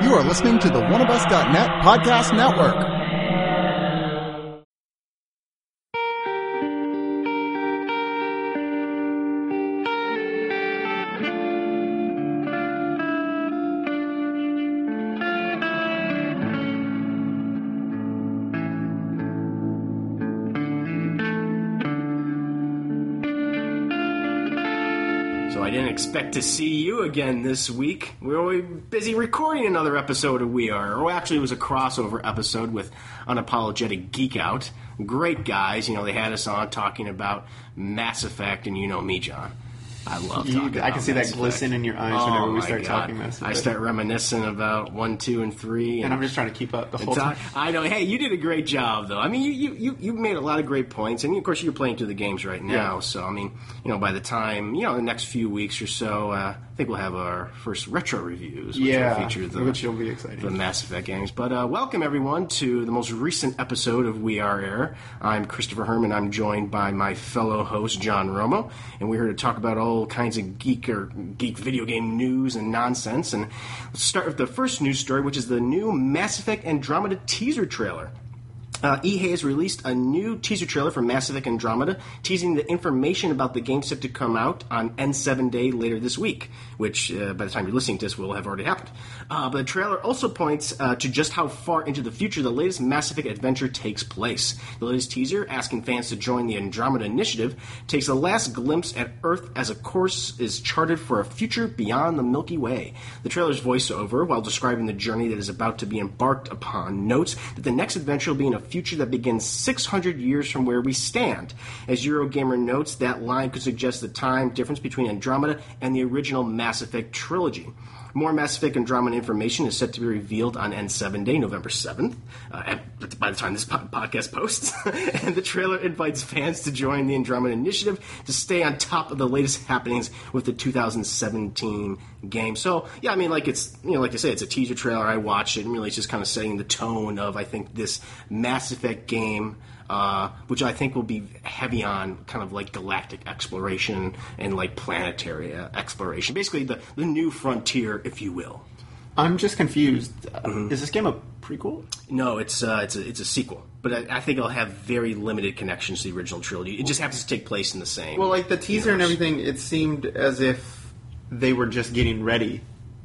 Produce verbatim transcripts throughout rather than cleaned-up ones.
You are listening to the one of us dot net podcast network. I didn't expect to see you again this week. We were busy recording another episode of We Are. Or actually, it was a crossover episode with Unapologetic Geek Out. Great guys. You know, they had us on talking about Mass Effect, and you know me, John. I love talking you, about I can see Mass that glisten Effect. in your eyes oh whenever we my start God. talking Mass Effect. I start reminiscing about one, two, and three. And, and I'm just trying to keep up the whole time. I know. Hey, you did a great job, though. I mean, you, you, you, you made a lot of great points. And, of course, you're playing through the games right now. Yeah. So, I mean, you know, by the time, you know, the next few weeks or so, uh, I think we'll have our first retro reviews, which yeah, will feature the, which will be exciting. the Mass Effect games. But uh, welcome, everyone, to the most recent episode of We Are Air. I'm Christopher Herman. I'm joined by my fellow host, John Romo. And we're here to talk about all kinds of geek or geek video game news and nonsense. And let's start with the first news story, which is the new Mass Effect Andromeda teaser trailer. Uh, E A has released a new teaser trailer for Mass Effect Andromeda, teasing the information about the game set to come out on N seven Day later this week, which, uh, by the time you're listening to this, will have already happened. Uh, but the trailer also points uh, to just how far into the future the latest Mass Effect adventure takes place. The latest teaser, asking fans to join the Andromeda Initiative, takes a last glimpse at Earth as a course is charted for a future beyond the Milky Way. The trailer's voiceover, while describing the journey that is about to be embarked upon, notes that the next adventure will be in a future that begins six hundred years from where we stand. As Eurogamer notes, that line could suggest the time difference between Andromeda and the original Mass Effect trilogy. More Mass Effect Andromeda information is set to be revealed on N seven Day, November seventh, uh, by the time this po- podcast posts. And the trailer invites fans to join the Andromeda Initiative to stay on top of the latest happenings with the two thousand seventeen game. So, yeah, I mean, like it's, you know, like I say, it's a teaser trailer. I watched it, and really it's just kind of setting the tone of, I think, this Mass Effect game, Uh, which I think will be heavy on kind of like galactic exploration and like planetary uh, exploration. Basically, the, the new frontier, if you will. I'm just confused. Mm-hmm. Is this game a prequel? No, it's uh, it's a it's a sequel, but I, I think it'll have very limited connections to the original trilogy. It just happens to take place in the same. Well, like the teaser universe. and everything, it seemed as if they were just getting ready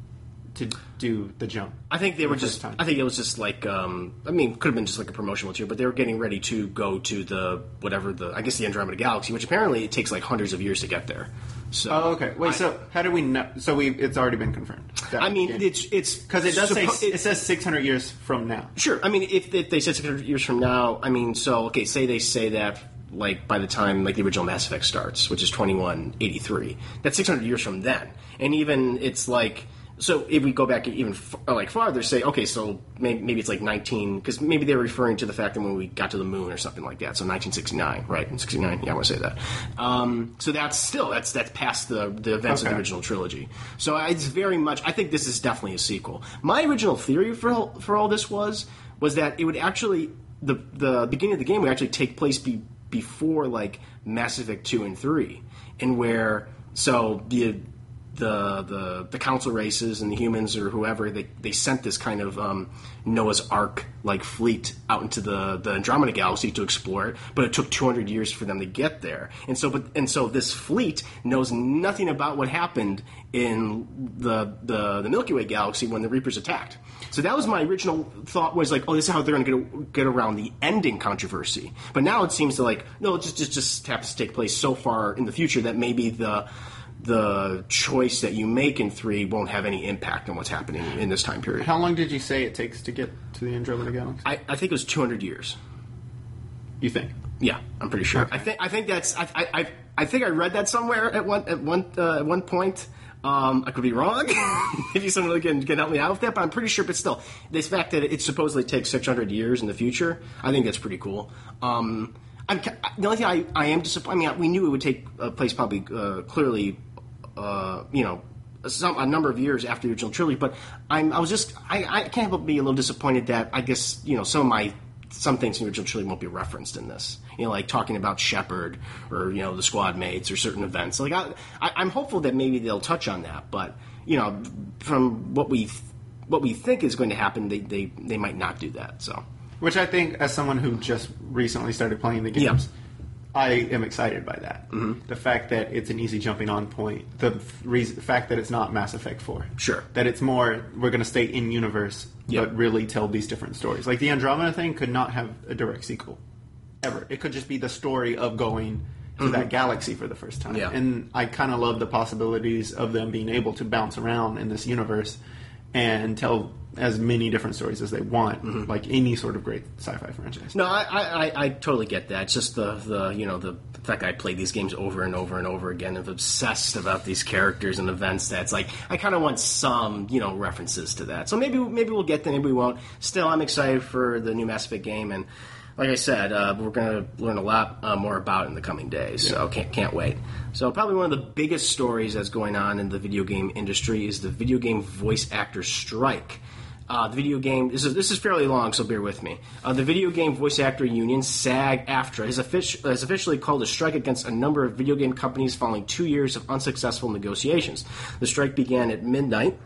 to do the jump. I think they were the just. time. I think it was just like. Um, I mean, could have been just like a promotional material, but they were getting ready to go to the whatever the. I guess the Andromeda Galaxy, which apparently it takes like hundreds of years to get there. So. Oh, okay. Wait, I, so how do we know? So we it's already been confirmed. I mean, game. it's it's because it does suppo- say it, it says six hundred years from now. Sure. I mean, if, if they said six hundred years from now, I mean, so okay, say they say that. Like by the time like the original Mass Effect starts, which is twenty-one eighty-three, that's six hundred years from then, and even it's like so. If we go back even f- like farther, say okay, so maybe, maybe it's like nineteen, because maybe they're referring to the fact that when we got to the moon or something like that. So nineteen sixty-nine, right? sixty-nine, yeah, I want to say that. Um, so that's still that's that's past the the events okay. of the original trilogy. So it's very much. I think this is definitely a sequel. My original theory for for all this was was that it would actually the the beginning of the game would actually take place be. before like Mass Effect two and three, and where so the the the the council races and the humans or whoever they, they sent this kind of um, Noah's Ark like fleet out into the, the Andromeda Galaxy to explore it, but it took two hundred years for them to get there, and so but and so this fleet knows nothing about what happened in the the, the Milky Way galaxy when the Reapers attacked. So that was my original thought, was like, oh, this is how they're going to get around the ending controversy. But now it seems to like, no, it just, just, just happens to take place so far in the future that maybe the the choice that you make in three won't have any impact on what's happening in this time period. How long did you say it takes to get to the Andromeda Galaxy? I, I think it was two hundred years. You think? Yeah, I'm pretty sure. Okay. I think I think that's I I I think I read that somewhere at one at one uh, at one point. Um, I could be wrong. Maybe someone can, can help me out with that, but I'm pretty sure. But still, this fact that it supposedly takes six hundred years in the future, I think that's pretty cool. Um, I'm, the only thing I, I am disappointed. I mean, we knew it would take uh, place probably uh, clearly, uh, you know, some, a number of years after the original trilogy. But I'm, I was just, I, I can't help but be a little disappointed that I guess you know some of my some things in the original trilogy won't be referenced in this. You know, like talking about Shepard or, you know, the squad mates or certain events. Like, I, I, I'm hopeful that maybe they'll touch on that. But, you know, from what we what we think is going to happen, they they, they might not do that. So, which I think, as someone who just recently started playing the games, yeah. I am excited by that. Mm-hmm. The fact that it's an easy jumping on point. The reason, fact that it's not Mass Effect four. Sure. That it's more, we're going to stay in universe, yep. but really tell these different stories. Like the Andromeda thing could not have a direct sequel. Ever. It could just be the story of going to mm-hmm. that galaxy for the first time. Yeah. And I kind of love the possibilities of them being able to bounce around in this universe and tell as many different stories as they want, mm-hmm. like any sort of great sci-fi franchise. No, I, I, I totally get that. It's just the, the you know the, the fact that I played these games over and over and over again, and obsessed about these characters and events. That's like I kind of want some you know references to that. So maybe maybe we'll get there, maybe we won't. Still, I'm excited for the new Mass Effect game, and like I said, uh, we're going to learn a lot uh, more about it in the coming days. Yeah. So can't can't wait. So probably one of the biggest stories that's going on in the video game industry is the video game voice actor strike. Uh, the video game this is this is fairly long, so bear with me. Uh, the Video Game Voice Actor Union, SAG-AFTRA, has, offic- has officially called a strike against a number of video game companies following two years of unsuccessful negotiations. The strike began at midnight.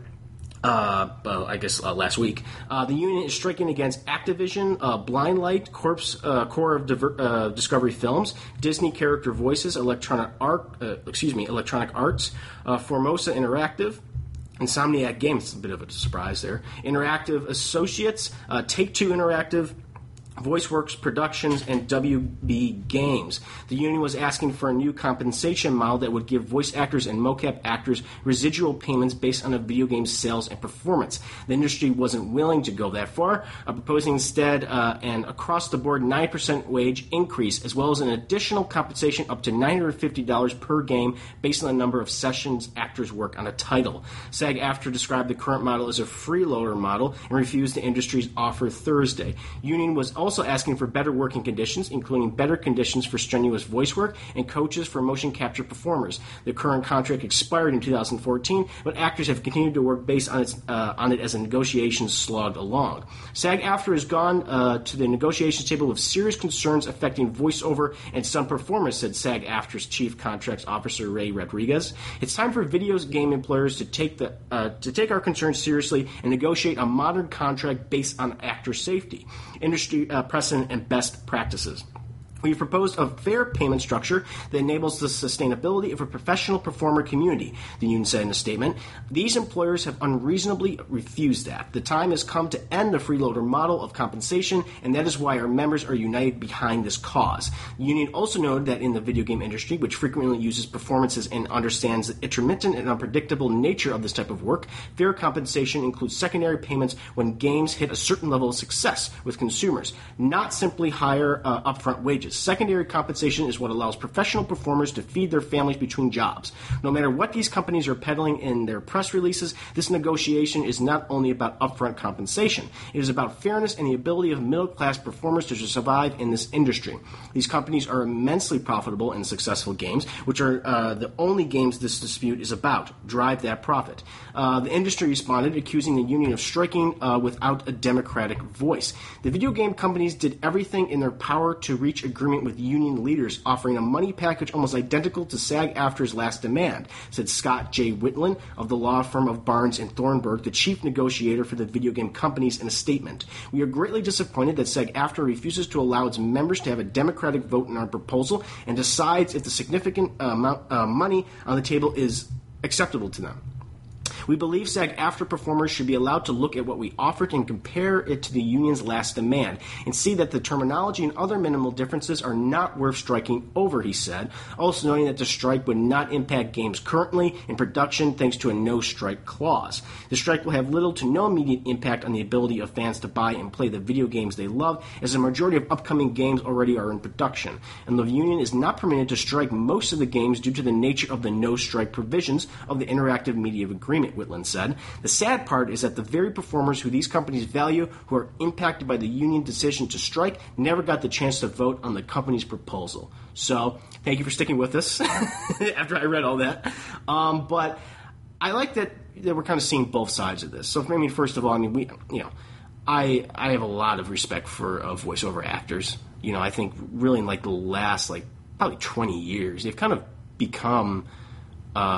Uh, well, I guess uh, last week. Uh, the union is striking against Activision, uh, Blindlight, Corpse, uh, Core of Diver- uh, Discovery Films, Disney Character Voices, Electronic Art, uh, excuse me, Electronic Arts, uh, Formosa Interactive, Insomniac Games. It's a bit of a surprise there. Interactive Associates, uh, Take-Two Interactive, VoiceWorks Productions, and W B Games. The union was asking for a new compensation model that would give voice actors and mocap actors residual payments based on a video game's sales and performance. The industry wasn't willing to go that far, uh, proposing instead uh, an across-the-board nine percent wage increase, as well as an additional compensation up to nine hundred fifty dollars per game based on the number of sessions actors work on a title. SAG-AFTRA described the current model as a freeloader model and refused the industry's offer Thursday. Union was also also asking for better working conditions, including better conditions for strenuous voice work and coaches for motion capture performers. The current contract expired in two thousand fourteen, but actors have continued to work based on, its, uh, on it as the negotiations slogged along. SAG-AFTRA has gone uh, to the negotiations table with serious concerns affecting voiceover and some performers, said SAG-AFTRA's chief contracts officer Ray Rodriguez. It's time for video game employers to take the uh, to take our concerns seriously and negotiate a modern contract based on actor safety, industry uh, precedent, and best practices. We've proposed a fair payment structure that enables the sustainability of a professional performer community, the union said in a statement. These employers have unreasonably refused that. The time has come to end the freeloader model of compensation, and that is why our members are united behind this cause. The union also noted that in the video game industry, which frequently uses performances and understands the intermittent and unpredictable nature of this type of work, fair compensation includes secondary payments when games hit a certain level of success with consumers, not simply higher uh, upfront wages. Secondary compensation is what allows professional performers to feed their families between jobs. No matter what these companies are peddling in their press releases, this negotiation is not only about upfront compensation. It is about fairness and the ability of middle-class performers to survive in this industry. These companies are immensely profitable and successful games, which are uh, the only games this dispute is about. Drive that profit. Uh, the industry responded, accusing the union of striking uh, without a democratic voice. The video game companies did everything in their power to reach agreement with union leaders, offering a money package almost identical to SAG-AFTRA's last demand, said Scott J. Whitland of the law firm of Barnes and Thornburg, the chief negotiator for the video game companies, in a statement. We are greatly disappointed that SAG-AFTRA refuses to allow its members to have a democratic vote in our proposal and decides if the significant uh, amount of uh, money on the table is acceptable to them. We believe SAG-AFTRA performers should be allowed to look at what we offered and compare it to the union's last demand and see that the terminology and other minimal differences are not worth striking over, he said, also noting that the strike would not impact games currently in production thanks to a no-strike clause. The strike will have little to no immediate impact on the ability of fans to buy and play the video games they love, as the majority of upcoming games already are in production, and the union is not permitted to strike most of the games due to the nature of the no-strike provisions of the Interactive Media Agreement, Whitland said. The sad part is that the very performers who these companies value, who are impacted by the union decision to strike, never got the chance to vote on the company's proposal. So, thank you for sticking with us after I read all that. Um, but I like that, that we're kind of seeing both sides of this. So, I mean, first of all, I mean, we, you know, I I have a lot of respect for uh, voiceover actors. You know, I think really in like the last like probably twenty years, they've kind of become Uh,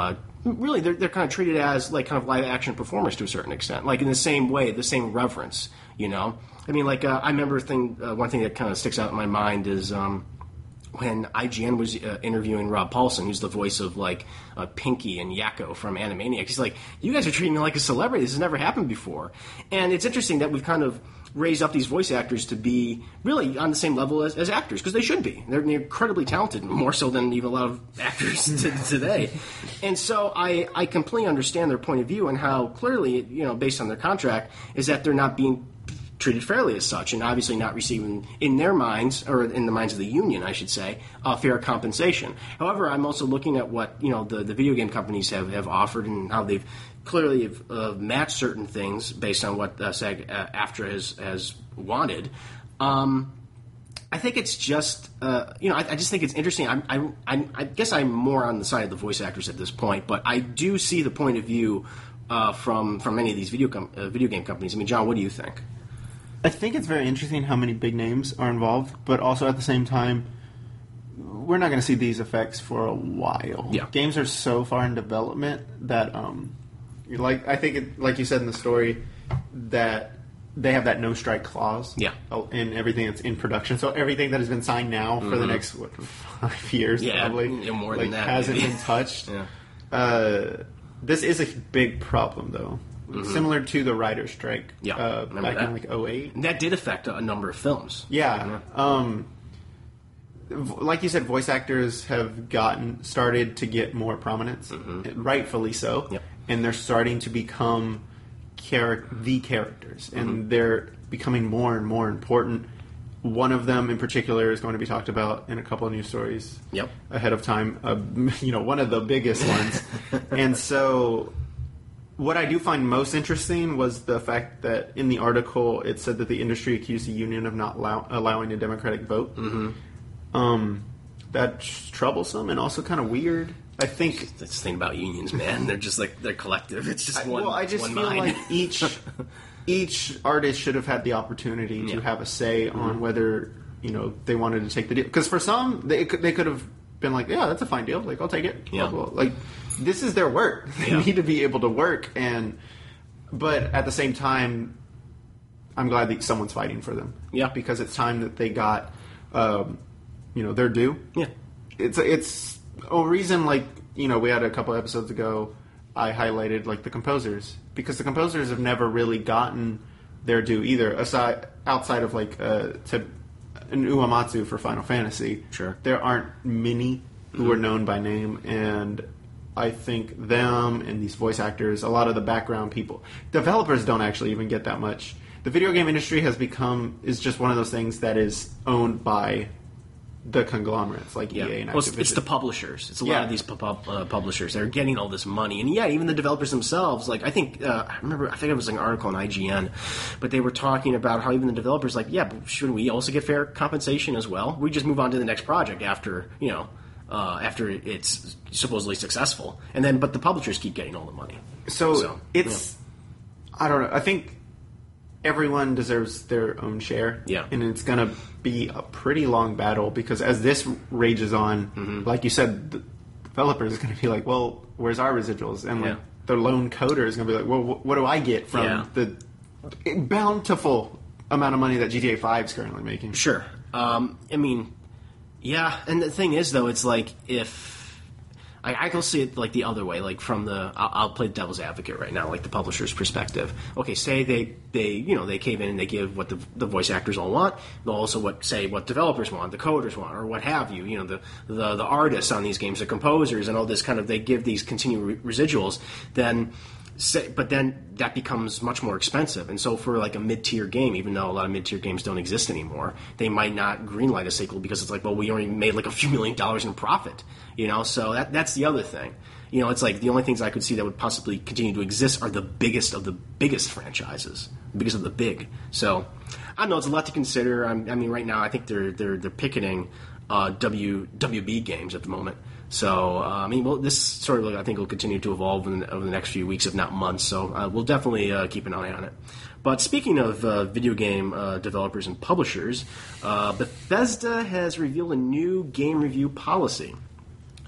really they're they're kind of treated as like kind of live action performers to a certain extent, like in the same way, the same reverence. You know, I mean, like uh, I remember thing uh, one thing that kind of sticks out in my mind is. Um, When I G N was uh, interviewing Rob Paulson, who's the voice of like uh, Pinky and Yakko from Animaniacs, he's like, "You guys are treating me like a celebrity. This has never happened before." And it's interesting that we've kind of raised up these voice actors to be really on the same level as, as actors, because they should be. They're, they're incredibly talented, more so than even a lot of actors t- today. And so I, I completely understand their point of view and how clearly, you know, based on their contract, is that they're not being treated fairly as such, and obviously not receiving, in their minds, or in the minds of the union, I should say, uh, fair compensation. However, I'm also looking at what, you know, the, the video game companies have, have offered and how they've clearly have, uh, matched certain things based on what uh, SAG-AFTRA has, has wanted. Um, I think it's just, uh, you know, I, I just think it's interesting. I'm, I, I, I guess I'm more on the side of the voice actors at this point, but I do see the point of view uh, from from many of these video com- uh, video game companies. I mean, John, what do you think? I think it's very interesting how many big names are involved, but also at the same time, we're not going to see these effects for a while. Yeah. Games are so far in development that, um, like I think, it, like you said in the story, that they have that no strike clause. Yeah. In everything that's in production, so everything that has been signed now for mm-hmm. the next what, five years, yeah, probably, more like, than that, hasn't maybe. been touched. Yeah. Uh, this is a big problem, though. Mm-hmm. Similar to the writer's strike yeah, uh, back that? in like oh eight. And that did affect a number of films. Yeah. Um, like you said, voice actors have gotten started to get more prominence, mm-hmm. rightfully so. Yep. And they're starting to become char- the characters, and mm-hmm. they're becoming more and more important. One of them in particular is going to be talked about in a couple of news stories yep. ahead of time. Uh, you know, one of the biggest ones. And so what I do find most interesting was the fact that in the article it said that the industry accused the union of not allow- allowing a democratic vote. Mm-hmm. Um, that's troublesome and also kind of weird. I think that's the thing about unions, man. They're just like they're collective. It's just one. Well, I just one feel mind. like each each artist should have had the opportunity to yeah. have a say mm-hmm. on whether you know they wanted to take the deal. Because for some, they could, they could have been like, "Yeah, that's a fine deal. Like, I'll take it." Yeah. Well, like, this is their work. They yeah. need to be able to work, and but at the same time, I'm glad that someone's fighting for them. Yeah, because it's time that they got, um, you know, their due. Yeah, it's it's a reason. Like, you know, we had a couple episodes ago, I highlighted like the composers, because the composers have never really gotten their due either. Aside outside of like uh, to an Uematsu for Final Fantasy, sure, there aren't many who mm-hmm. are known by name, and I think them and these voice actors, a lot of the background people, developers don't actually even get that much. The video game industry has become is just one of those things that is owned by the conglomerates like yeah. E A and Activision. Well, it's, it's the publishers. It's a yeah. lot of these pu- uh, publishers that are getting all this money, and yeah, even the developers themselves. Like I think uh, I remember, I think it was like an article on I G N, but they were talking about how even the developers, like, yeah, but shouldn't we also get fair compensation as well? We just move on to the next project after you know uh, after it's supposedly successful, and then but the publishers keep getting all the money. So, so it's yeah. I don't know. I think everyone deserves their own share. Yeah. And it's going to be a pretty long battle because as this rages on, mm-hmm. like you said, the developers are going to be like, well, where's our residuals? And like yeah. the lone coder is going to be like, well, what do I get from yeah. the bountiful amount of money that G T A five is currently making? Sure. Um, I mean, yeah. And the thing is, though, it's like if... I, I can see it like the other way, like from the I'll, I'll play devil's advocate right now, like the publisher's perspective. Okay, say they, they you know they cave in and they give what the, the voice actors all want, but also what say what developers want, the coders want, or what have you. You know the the, the artists on these games, the composers, and all this kind of they give these continued re- residuals. Then, say, but then that becomes much more expensive, and so for like a mid-tier game, even though a lot of mid-tier games don't exist anymore, they might not greenlight a sequel because it's like, well, we only made like a few million dollars in profit. You know, so that that's the other thing. You know, it's like the only things I could see that would possibly continue to exist are the biggest of the biggest franchises, the biggest of the big. So I don't know, it's a lot to consider. I'm, I mean, right now I think they're they're they're picketing uh, W W B games at the moment. So uh, I mean, well, this sort of I think will continue to evolve in, over the next few weeks, if not months. So uh, we'll definitely uh, keep an eye on it. But speaking of uh, video game uh, developers and publishers, uh, Bethesda has revealed a new game review policy.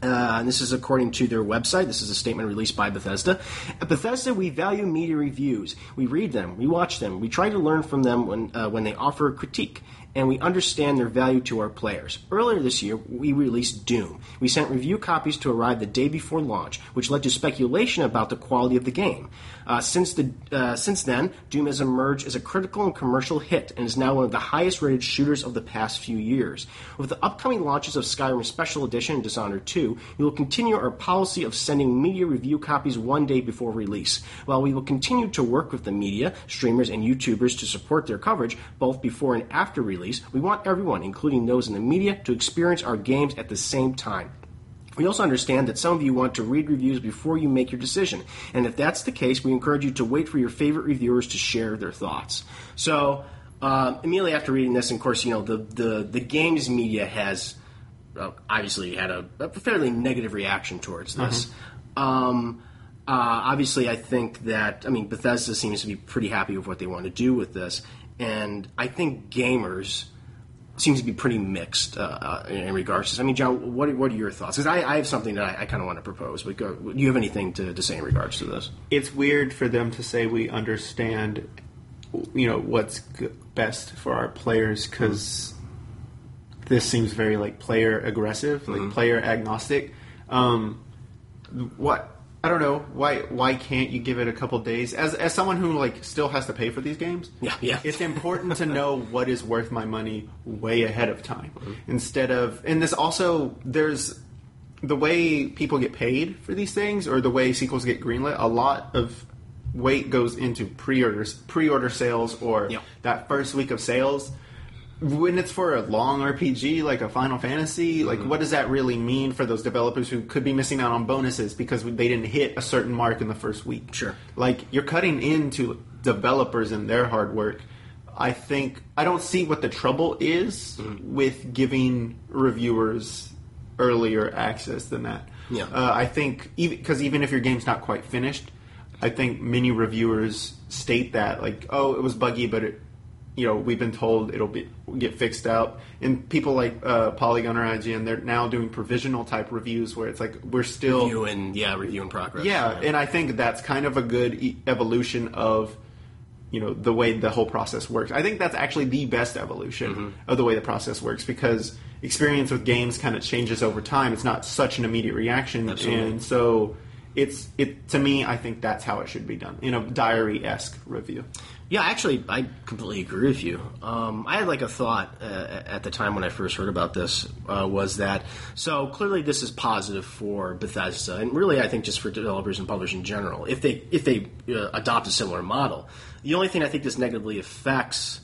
Uh, and this is according to their website. This is a statement released by Bethesda. At Bethesda, we value media reviews. We read them, we watch them, we try to learn from them when uh, when they offer a critique, and we understand their value to our players. Earlier this year, we released Doom. We sent review copies to arrive the day before launch, which led to speculation about the quality of the game. Uh, since the uh, since then, Doom has emerged as a critical and commercial hit and is now one of the highest-rated shooters of the past few years. With the upcoming launches of Skyrim Special Edition and Dishonored two, we will continue our policy of sending media review copies one day before release. While we will continue to work with the media, streamers, and YouTubers to support their coverage, both before and after release, we want everyone, including those in the media, to experience our games at the same time. We also understand that some of you want to read reviews before you make your decision, and if that's the case, we encourage you to wait for your favorite reviewers to share their thoughts. So, uh, immediately after reading this, and of course, you know, the, the, the games media has uh, obviously had a, a fairly negative reaction towards this. Mm-hmm. Um, uh, obviously, I think that, I mean, Bethesda seems to be pretty happy with what they want to do with this, and I think gamers seems to be pretty mixed uh, uh, in regards to this. I mean, John, what, what are your thoughts? Because I, I have something that I, I kind of want to propose. But go, do you have anything to, to say in regards to this? It's weird for them to say we understand, you know, what's g- best for our players, because mm-hmm. this seems very like player aggressive, like mm-hmm. player agnostic. Um, what? I don't know why. Why can't you give it a couple days? As as someone who like still has to pay for these games, yeah, yeah. it's important to know what is worth my money way ahead of time, mm-hmm. instead of. And this also there's the way people get paid for these things, or the way sequels get greenlit. A lot of weight goes into pre-orders, pre-order sales, or yeah. that first week of sales. When it's for a long R P G like a Final Fantasy, like mm-hmm. what does that really mean for those developers who could be missing out on bonuses because they didn't hit a certain mark in the first week? Sure. Like, you're cutting into developers and their hard work. I think I don't see what the trouble is mm-hmm. with giving reviewers earlier access than that. Yeah. Uh, I think even because even if your game's not quite finished, I think many reviewers state that like, oh, it was buggy, but it. You know, we've been told it'll be get fixed out. And people like uh, Polygon or I G N, they're now doing provisional type reviews where it's like we're still review and yeah, review in progress. Yeah, yeah, and I think that's kind of a good e- evolution of you know the way the whole process works. I think that's actually the best evolution mm-hmm. of the way the process works, because experience with games kind of changes over time. It's not such an immediate reaction, Absolutely. And so it's it to me. I think that's how it should be done in a diary-esque review. Yeah, actually, I completely agree with you. Um, I had like a thought uh, at the time when I first heard about this uh, was that, so clearly this is positive for Bethesda, and really I think just for developers and publishers in general, if they if they uh, adopt a similar model. The only thing I think this negatively affects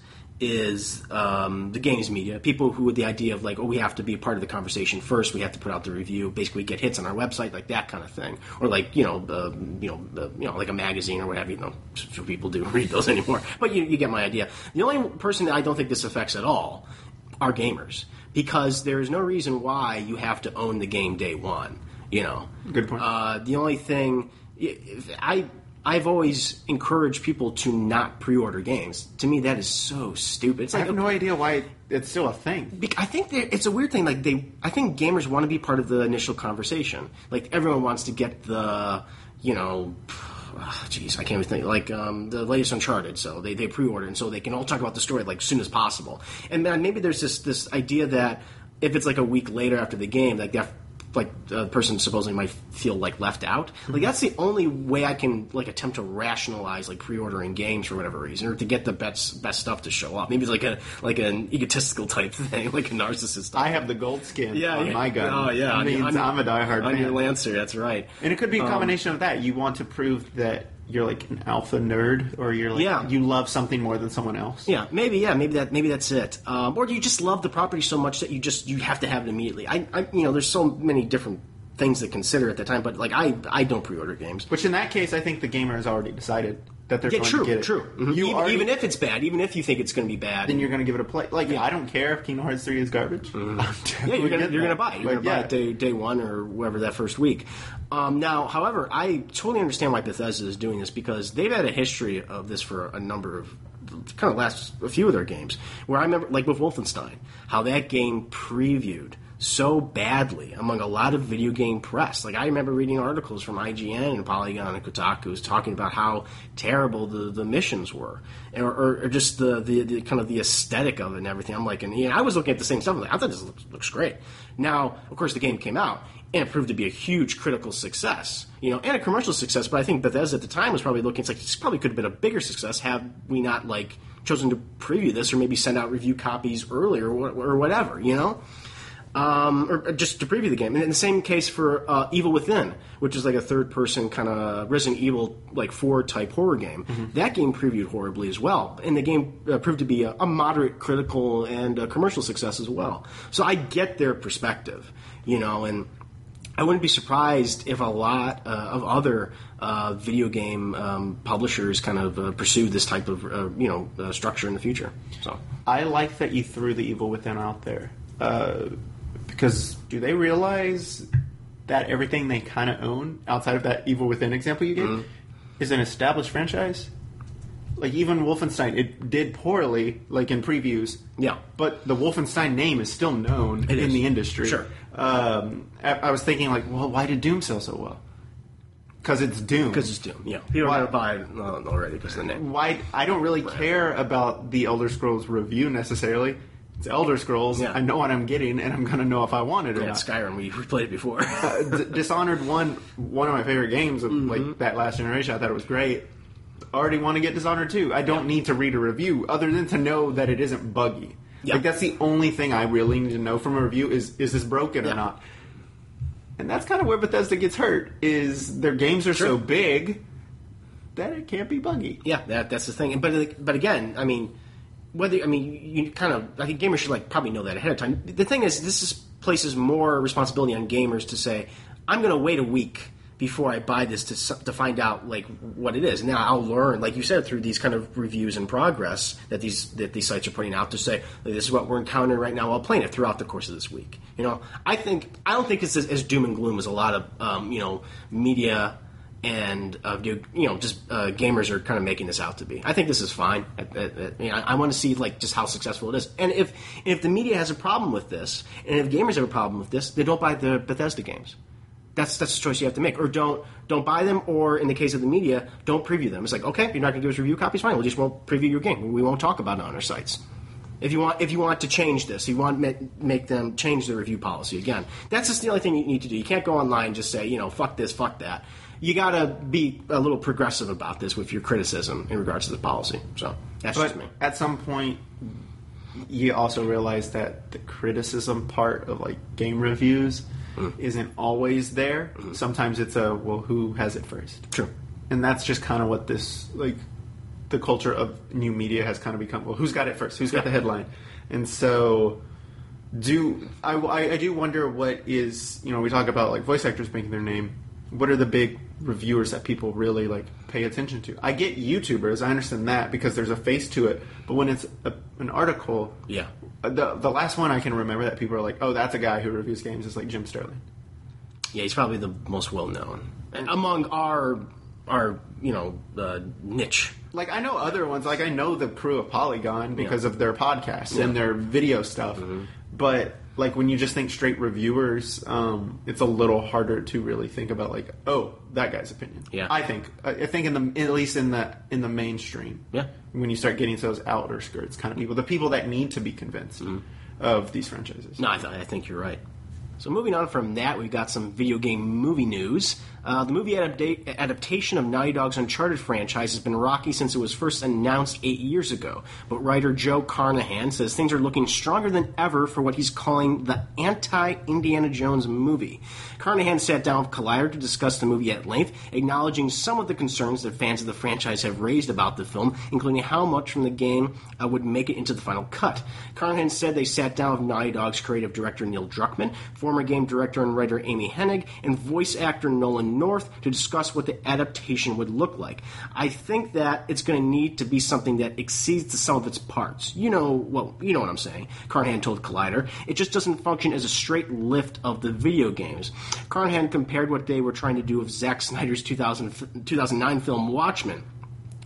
is um, the games media, people who with the idea of like, oh, we have to be a part of the conversation first, we have to put out the review, basically get hits on our website, like that kind of thing, or like you know, uh, you know, uh, you know, like a magazine or what have you. You know, few people do read those anymore, but you, you get my idea. The only person that I don't think this affects at all are gamers, because there is no reason why you have to own the game day one. You know, good point. Uh, the only thing if I. I've always encouraged people to not pre-order games. To me, that is so stupid. It's I like, have no idea why it's still a thing. I think it's a weird thing. Like they, I think gamers want to be part of the initial conversation. Like everyone wants to get the, you know, jeez, I can't even think. Like um, the latest Uncharted, so they, they pre-order, and so they can all talk about the story like as soon as possible. And then maybe there's this this idea that if it's like a week later after the game, like that. Like the person supposedly might feel like left out. Like that's the only way I can like attempt to rationalize like pre-ordering games for whatever reason, or to get the best best stuff to show up. Maybe it's like a like an egotistical type thing, like a narcissist. I have the gold skin yeah, on yeah. my gun. Oh yeah, it means on, I'm a diehard on fan. your Lancer. That's right. And it could be a combination um, of that. You want to prove that you're like an alpha nerd, or you're like yeah. you love something more than someone else. Yeah, maybe. Yeah, maybe that. Maybe that's it. Um, or you just love the property so much that you just you have to have it immediately. I, I you know, there's so many different things to consider at the time, but like I, I don't pre-order games. Which in that case, I think the gamer has already decided that they're yeah, going true, to get it. True, true. You even, already, even if it's bad, even if you think it's going to be bad, then you're going to give it a play. Like yeah. I don't care if Kingdom Hearts three is garbage. Mm. Yeah, you're going you're to buy it. You're like, going to buy yeah. it day, day one or whatever that first week. Um, now, however, I totally understand why Bethesda is doing this, because they've had a history of this for a number of kind of last a few of their games. Where I remember, like with Wolfenstein, how that game previewed so badly among a lot of video game press. Like, I remember reading articles from I G N and Polygon and Kotaku talking about how terrible the, the missions were, or, or, or just the, the, the kind of the aesthetic of it and everything. I'm like, and you know, I was looking at the same stuff. I'm like, I thought this looks, looks great. Now, of course, the game came out, and it proved to be a huge critical success, you know, and a commercial success. But I think Bethesda at the time was probably looking, it's like, this probably could have been a bigger success had we not, like, chosen to preview this or maybe send out review copies earlier or, or whatever, you know? Um, or just to preview the game. And in the same case for uh, Evil Within, which is like a third-person kind of Resident Evil like four type horror game. Mm-hmm. That game previewed horribly as well, and the game uh, proved to be a, a moderate critical and uh, commercial success as well. So I get their perspective, you know, and I wouldn't be surprised if a lot uh, of other uh, video game um, publishers kind of uh, pursued this type of uh, you know uh, structure in the future. So I like that you threw the Evil Within out there. Uh, Because do they realize that everything they kind of own, outside of that Evil Within example you gave, mm-hmm. is an established franchise? Like, even Wolfenstein, it did poorly, like, in previews. Yeah. But the Wolfenstein name is still known it in is. the industry. Sure. Um, I, I was thinking, like, well, why did Doom sell so well? Because it's Doom. Because it's Doom, yeah. People are going to buy it uh, already because of the name. Why? I don't really right. care about the Elder Scrolls review, necessarily. It's Elder Scrolls. Yeah. I know what I'm getting, and I'm going to know if I want it or yeah, not. Skyrim, we played it before. uh, D- Dishonored one, one of my favorite games of mm-hmm. like that last generation. I thought it was great. Already want to get Dishonored two. I don't yeah. need to read a review other than to know that it isn't buggy. Yeah. Like, that's the only thing I really need to know from a review is, is this broken yeah. or not? And that's kind of where Bethesda gets hurt, is their games are sure. so big that it can't be buggy. Yeah, that that's the thing. But but again, I mean... Whether I mean, you kind of I think gamers should like probably know that ahead of time. The thing is, this is, places more responsibility on gamers to say, I'm going to wait a week before I buy this to to find out like what it is. Now I'll learn, like you said, through these kind of reviews and progress that these that these sites are putting out to say, like, this is what we're encountering right now while playing it throughout the course of this week. You know, I think I don't think it's as, as doom and gloom as a lot of um, you know media. And uh, you know, just uh, gamers are kind of making this out to be. I think this is fine. I, I, I, I want to see like just how successful it is. And if if the media has a problem with this, and if gamers have a problem with this, they don't buy the Bethesda games. That's that's the choice you have to make. Or don't don't buy them. Or in the case of the media, don't preview them. It's like, okay, you're not going to give us review copies, fine. We just won't preview your game. We won't talk about it on our sites. If you want, if you want to change this, you want to make, make them change the review policy again. That's just the only thing you need to do. You can't go online and just say, you know, fuck this, fuck that. You got to be a little progressive about this with your criticism in regards to the policy. So that's but just me. At some point, you also realize that the criticism part of like game reviews mm. isn't always there. Mm. Sometimes it's a well, who has it first? True. And that's just kind of what this like the culture of new media has kind of become. Well, who's got it first? Who's got the headline? And so. Do I, I, I do wonder what is, you know, we talk about like voice actors making their name. What are the big reviewers that people really like pay attention to? I get YouTubers, I understand that because there's a face to it. But when it's a, an article, yeah, the the last one I can remember that people are like, oh, that's a guy who reviews games is like Jim Sterling. Yeah, he's probably the most well known and among our our you know uh, niche. Like, I know other ones. Like, I know the crew of Polygon because yeah. of their podcasts yeah. and their video stuff. Mm-hmm. But, like, when you just think straight reviewers, um, it's a little harder to really think about, like, oh, that guy's opinion. Yeah. I think. I think in the at least in the in the mainstream. Yeah. When you start getting to those outer skirts kind of people. The people that need to be convinced mm-hmm. of these franchises. No, I, th- I think you're right. So moving on from that, we've got some video game movie news. Uh, the movie adapta- adaptation of Naughty Dog's Uncharted franchise has been rocky since it was first announced eight years ago. But writer Joe Carnahan says things are looking stronger than ever for what he's calling the anti-Indiana Jones movie. Carnahan sat down with Collider to discuss the movie at length, acknowledging some of the concerns that fans of the franchise have raised about the film, including how much from the game uh, would make it into the final cut. Carnahan said they sat down with Naughty Dog's creative director Neil Druckmann, former game director and writer Amy Hennig, and voice actor Nolan North to discuss what the adaptation would look like. I think that it's going to need to be something that exceeds the sum of its parts. You know, well, you know what I'm saying, Carnahan told Collider. It just doesn't function as a straight lift of the video games. Carnahan compared what they were trying to do with Zack Snyder's two thousand, two thousand nine film Watchmen.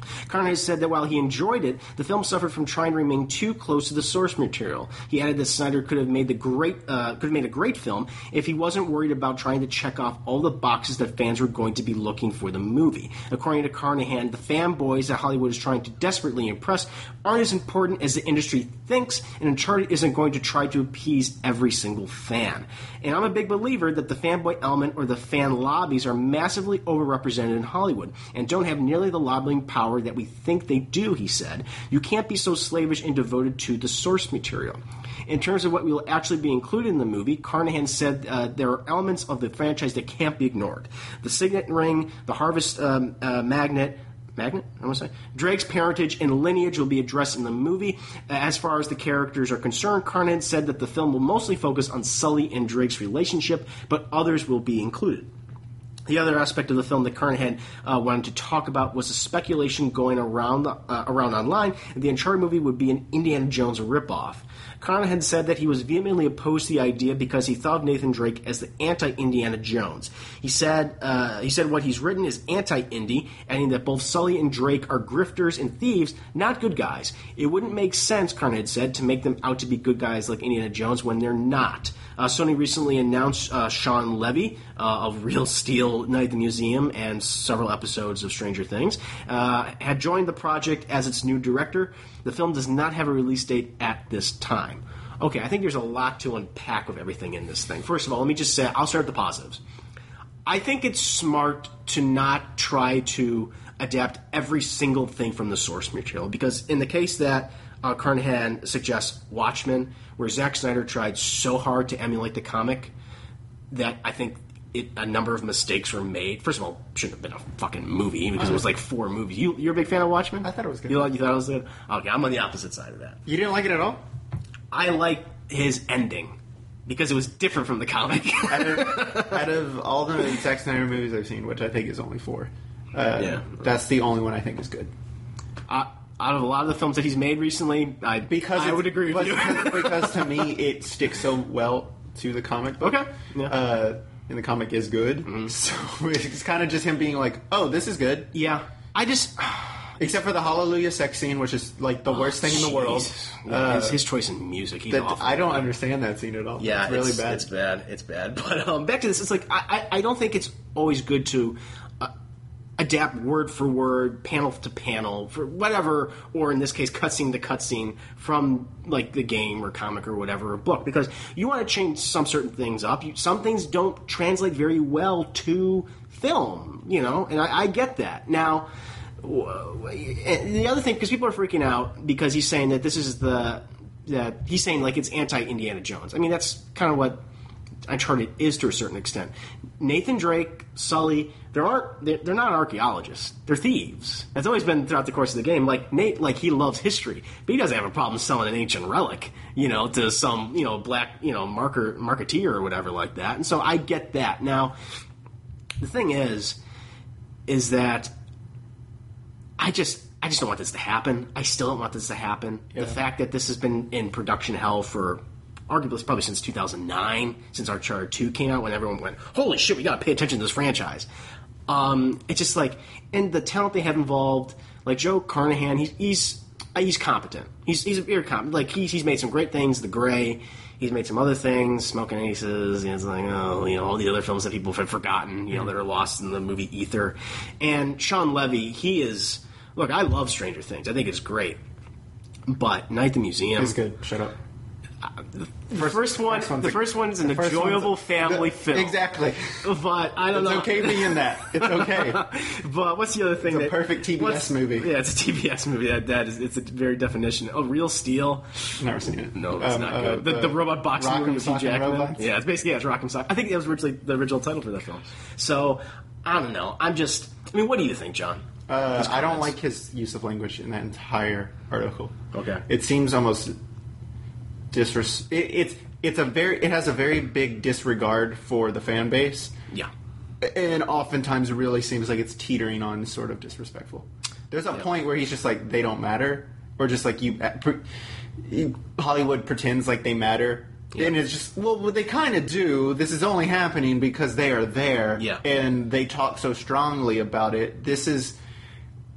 Carnahan said that while he enjoyed it, the film suffered from trying to remain too close to the source material. He added that Snyder could have made the great uh, could have made a great film if he wasn't worried about trying to check off all the boxes that fans were going to be looking for the movie. According to Carnahan, the fanboys that Hollywood is trying to desperately impress aren't as important as the industry thinks, and Uncharted isn't going to try to appease every single fan. And I'm a big believer that the fanboy element or the fan lobbies are massively overrepresented in Hollywood and don't have nearly the lobbying power that we think they do, he said. You can't be so slavish and devoted to the source material. In terms of what will actually be included in the movie, Carnahan said uh, there are elements of the franchise that can't be ignored. The signet ring, the harvest um, uh, magnet, Magnet? I want to say Drake's parentage and lineage will be addressed in the movie. As far as the characters are concerned, Carnahan said that the film will mostly focus on Sully and Drake's relationship, but others will be included. The other aspect of the film that Carnahan uh, wanted to talk about was the speculation going around the, uh, around online that the Uncharted movie would be an Indiana Jones ripoff. Carnahan said that he was vehemently opposed to the idea because he thought of Nathan Drake as the anti-Indiana Jones. He said uh, he said what he's written is anti-Indy, adding that both Sully and Drake are grifters and thieves, not good guys. It wouldn't make sense, Carnahan said, to make them out to be good guys like Indiana Jones when they're not. Uh, Sony recently announced uh, Sean Levy uh, of Real Steel, Night at the Museum, and several episodes of Stranger Things, uh, had joined the project as its new director. The film does not have a release date at this time. Okay, I think there's a lot to unpack of everything in this thing. First of all, let me just say, I'll start with the positives. I think it's smart to not try to adapt every single thing from the source material, because in the case that uh, Carnahan suggests Watchmen, where Zack Snyder tried so hard to emulate the comic that I think it, a number of mistakes were made. First of all, it shouldn't have been a fucking movie because it was like four movies. You, you're a big fan of Watchmen? I thought it was good. You, you thought it was good? Okay, I'm on the opposite side of that. You didn't like it at all? I like his ending because it was different from the comic. out, of, out of all the Zack Snyder movies I've seen, which I think is only four, uh, yeah. that's the only one I think is good. Uh, out of a lot of the films that he's made recently, I because I would agree with you. because, because to me, it sticks so well to the comic book. Okay. Yeah. Uh, and the comic is good. Mm-hmm. So it's kind of just him being like, oh, this is good. Yeah. I just... Except for the Hallelujah sex scene, which is like the oh, worst thing geez. in the world. Yeah, uh, his, his choice in music, he's that, awful. I don't understand that scene at all. Yeah, it's really it's, bad. It's bad. It's bad. But um, back to this, it's like I, I, I don't think it's always good to uh, adapt word for word, panel to panel, for whatever, or in this case, cutscene to cutscene from like the game or comic or whatever or book, because you want to change some certain things up. You, some things don't translate very well to film, you know, and I, I get that. Now, the other thing, because people are freaking out because he's saying that this is the that he's saying like it's anti-Indiana Jones. I mean, that's kind of what Uncharted is to a certain extent. Nathan Drake, Sully, there aren't they're, they're not archaeologists. They're thieves. That's always been throughout the course of the game. Like Nate, like he loves history, but he doesn't have a problem selling an ancient relic, you know, to some you know black you know marker marketeer or whatever like that. And so I get that. Now, the thing is, is that. I just, I just don't want this to happen. I still don't want this to happen. Yeah. The fact that this has been in production hell for, arguably, probably since two thousand nine, since Uncharted two came out, when everyone went, "Holy shit, we got to pay attention to this franchise." Um, it's just like, and the talent they have involved, like Joe Carnahan, he's he's he's competent. He's he's very competent. Like he's he's made some great things. The Gray. He's made some other things, Smoking Aces, and it's like, oh, you know, all the other films that people have forgotten, you know, that are lost in the movie ether. And Sean Levy, he is, look, I love Stranger Things. I think it's great. But Night at the Museum. It's good. Shut up. Uh, the first, first one, the first one is an enjoyable family the, film. Exactly. But I don't it's know. It's okay being that. It's okay. But what's the other thing? It's that, a perfect T B S movie. Yeah, it's a T B S movie. That that is, it's a very definition. Oh, Real Steel. Never seen it. No, it's um, not uh, good. The, uh, the robot boxing movie with Hugh Jackman. Robots? Yeah, it's basically yeah, it's Rock'em Sock. I think that was originally the original title for that film. So I don't know. I'm just. I mean, what do you think, John? Uh, I don't like his use of language in that entire article. Okay. It seems almost disres. It, it's it's a very it has a very big disregard for the fan base. Yeah. And oftentimes it really seems like it's teetering on sort of disrespectful. There's a yeah. point where he's just like, they don't matter, or just like you, Hollywood pretends like they matter. Yeah. And it's just, well, what they kind of do, this is only happening because they are there, yeah. and they talk so strongly about it. This is,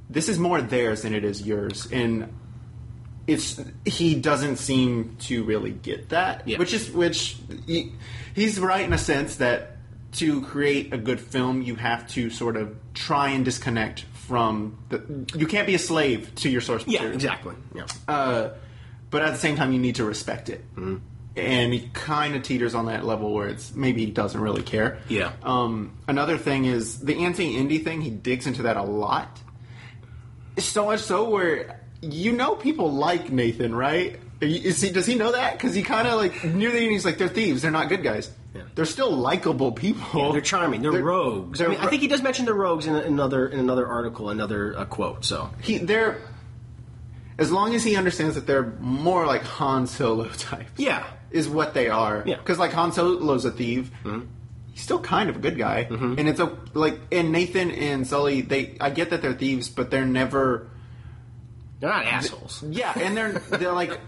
this is more theirs than it is yours, and it's he doesn't seem to really get that. Yeah. Which is which he, he's right in a sense that to create a good film, you have to sort of try and disconnect from the. You can't be a slave to your source material. Yeah, exactly. Yeah. Uh, but at the same time, you need to respect it. Mm-hmm. And he kind of teeters on that level where it's maybe he doesn't really care. Yeah. Um, another thing is the anti-indie thing. He digs into that a lot. So much so where you know people like Nathan, right? Is he, does he know that? Because he kind of like near the end he's like, they're thieves. They're not good guys. Yeah. They're still likable people. Yeah, they're charming. They're, they're rogues. They're, I, mean, I think he does mention the rogues in another in another article, another uh, quote. So he they're as long as he understands that they're more like Han Solo types. Yeah. Is what they are. Yeah. Because, like, Han Solo's a thief. Mm-hmm. He's still kind of a good guy. Mm-hmm. And it's a, like, and Nathan and Sully, they, I get that they're thieves, but they're never. They're not assholes. Yeah, and they're, they're like,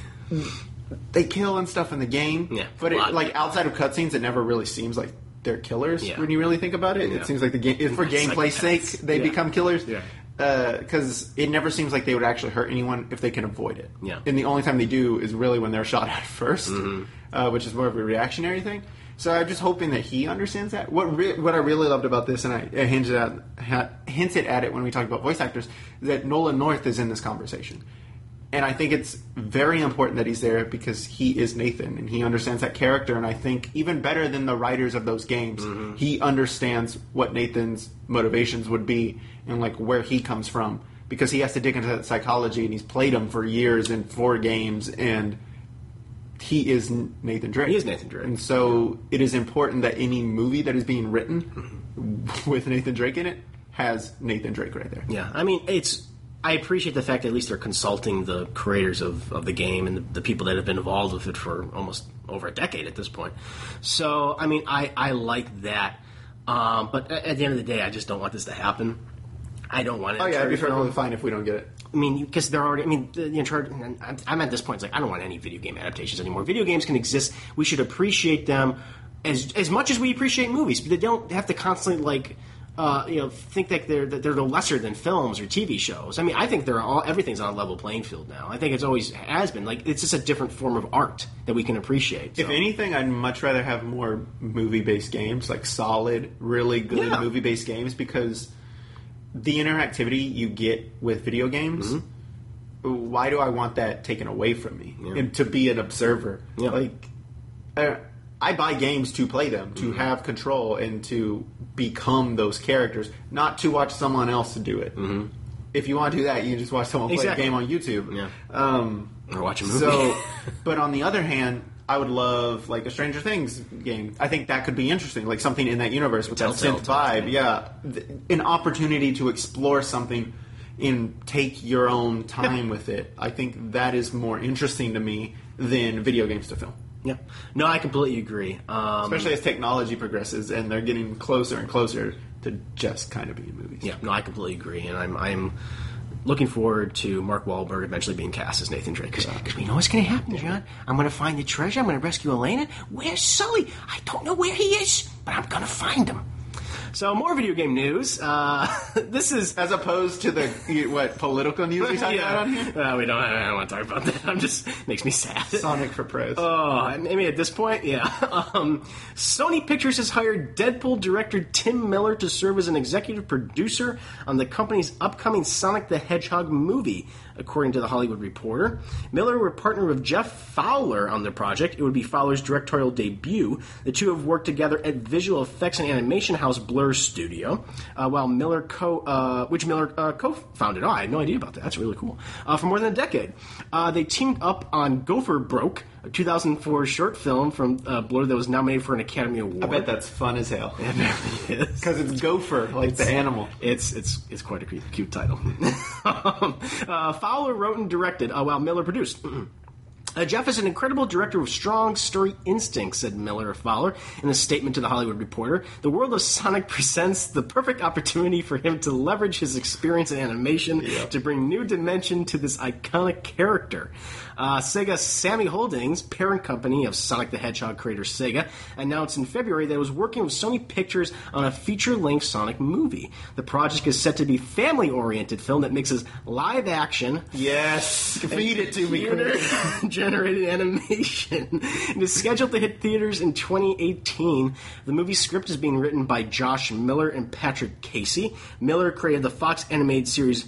they kill and stuff in the game. Yeah. But, it, like, outside of cutscenes, it never really seems like they're killers yeah. when you really think about it. Yeah. It seems like the game, for gameplay's sake, they yeah. become killers. Yeah. Because uh, it never seems like they would actually hurt anyone if they can avoid it. Yeah. And the only time they do is really when they're shot at first, mm-hmm. uh, which is more of a reactionary thing. So I'm just hoping that he understands that. What re- what I really loved about this, and I, I hinted at ha- hinted at it when we talked about voice actors, is that Nolan North is in this conversation. And I think it's very important that he's there because he is Nathan and he understands that character. And I think even better than the writers of those games, mm-hmm. he understands what Nathan's motivations would be and like where he comes from because he has to dig into that psychology and he's played them for years in four games and he is Nathan Drake. He is Nathan Drake. And so it is important that any movie that is being written mm-hmm. with Nathan Drake in it has Nathan Drake right there. Yeah, I mean, it's... I appreciate the fact that at least they're consulting the creators of, of the game and the, the people that have been involved with it for almost over a decade at this point. So, I mean, I, I like that. Um, but at the end of the day, I just don't want this to happen. I don't want it. Oh, yeah, it'd be perfectly fine if we don't get it. I mean, because they're already, I mean, the, the Uncharted, I'm, I'm at this point, it's like, I don't want any video game adaptations anymore. Video games can exist. We should appreciate them as as much as we appreciate movies, but they don't have to constantly, like, Uh, you know, think that they're that they're no lesser than films or T V shows. I mean, I think they're all everything's on a level playing field now. I think it's always has been. Like, it's just a different form of art that we can appreciate. So. If anything, I'd much rather have more movie-based games, like solid, really good yeah. movie-based games, because the interactivity you get with video games. Mm-hmm. Why do I want that taken away from me? Yeah. And to be an observer, yeah. like. Uh, I buy games to play them, to mm-hmm. have control, and to become those characters, not to watch someone else do it. Mm-hmm. If you want to do that, you can just watch someone play exactly. a game on YouTube. Yeah. Um, or watch a movie. So, but on the other hand, I would love like a Stranger Things game. I think that could be interesting, like something in that universe with Telltale, that synth vibe. Yeah, Th- an opportunity to explore something and take your own time with it. I think that is more interesting to me than video games to film. Yeah. No, I completely agree. Um, Especially as technology progresses and they're getting closer and closer to just kind of being movies. Yeah, no, I completely agree. And I'm I'm looking forward to Mark Wahlberg eventually being cast as Nathan Drake. Because we know what's going to happen, John. I'm going to find the treasure. I'm going to rescue Elena. Where's Sully? I don't know where he is, but I'm going to find him. So, more video game news. Uh, this is... As opposed to the, what, political news we talking yeah. about on here? Uh, we don't, I don't want to talk about that. I'm just... makes me sad. Sonic for Prez. Oh, maybe at this point, yeah. Um, Sony Pictures has hired Deadpool director Tim Miller to serve as an executive producer on the company's upcoming Sonic the Hedgehog movie, according to The Hollywood Reporter. Miller will partner with Jeff Fowler on the project. It would be Fowler's directorial debut. The two have worked together at visual effects and animation house Blur Studio, uh, while Miller co, uh, which Miller uh, co-founded. Oh, I had no idea about that. That's really cool. Uh, for more than a decade, uh, they teamed up on Gopher Broke, a two thousand four short film from uh, Blur that was nominated for an Academy Award. I bet that's fun as hell. It really is, because it's Gopher, like it's, the animal. It's it's it's quite a cute, cute title. um, uh, Fowler wrote and directed, uh, while Miller produced. Uh, Jeff is an incredible director with strong story instincts, said Miller of Fowler in a statement to The Hollywood Reporter. The world of Sonic presents the perfect opportunity for him to leverage his experience in animation yep. to bring new dimension to this iconic character. Uh, Sega's Sammy Holdings, parent company of Sonic the Hedgehog creator Sega, announced in February that it was working with Sony Pictures on a feature-length Sonic movie. The project is set to be a family-oriented film that mixes live-action... Yes! Feed it to me, generated animation. It is scheduled to hit theaters in twenty eighteen. The movie script is being written by Josh Miller and Patrick Casey. Miller created the Fox animated series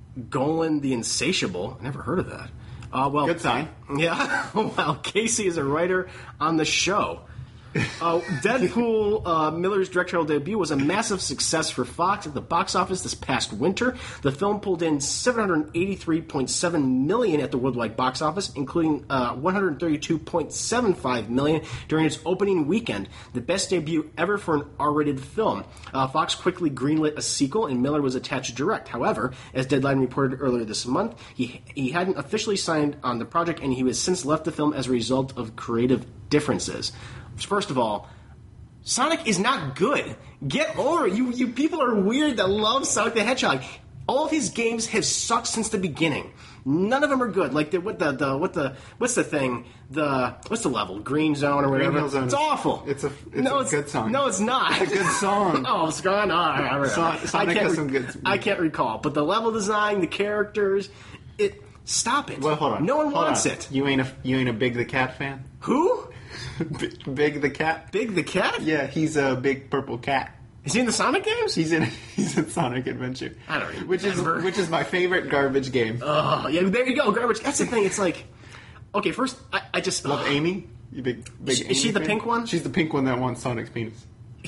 Golan the Insatiable. I never heard of that. Uh, well, good sign. Yeah. Well, Casey is a writer on the show. Uh, Deadpool, uh, Miller's directorial debut, was a massive success for Fox at the box office this past winter. The film pulled in seven hundred eighty-three point seven million dollars at the worldwide box office, including uh, one hundred thirty-two point seven five million dollars during its opening weekend, the best debut ever for an R-rated film. Uh, Fox quickly greenlit a sequel, and Miller was attached to direct. However, as Deadline reported earlier this month, he he hadn't officially signed on the project, and he has since left the film as a result of creative differences. First of all, Sonic is not good. Get over it. You, you people are weird that love Sonic the Hedgehog. All of his games have sucked since the beginning. None of them are good. Like the what the, the what the what's the thing? The what's the level? Green Zone or whatever. Green Hill Zone. It's awful. It's a it's no, a it's, good song. No, it's not. It's a good song. Oh, it's gone. Oh, Son- Sonic I has re- some good. I can't recall, but the level design, the characters, it. Stop it. Well, hold on. No one hold wants on. it. You ain't a you ain't a Big the Cat fan? Who? Big, Big the Cat. Big the Cat? Yeah, he's a big purple cat. Is he in the Sonic games? He's in he's in Sonic Adventure. I don't remember. Which is which is my favorite garbage game. Oh, yeah, there you go, garbage. That's the thing. It's like, okay, first I, I just love uh, Amy. You big big. Is, Amy is she the fan? pink one? She's the pink one that wants Sonic's penis.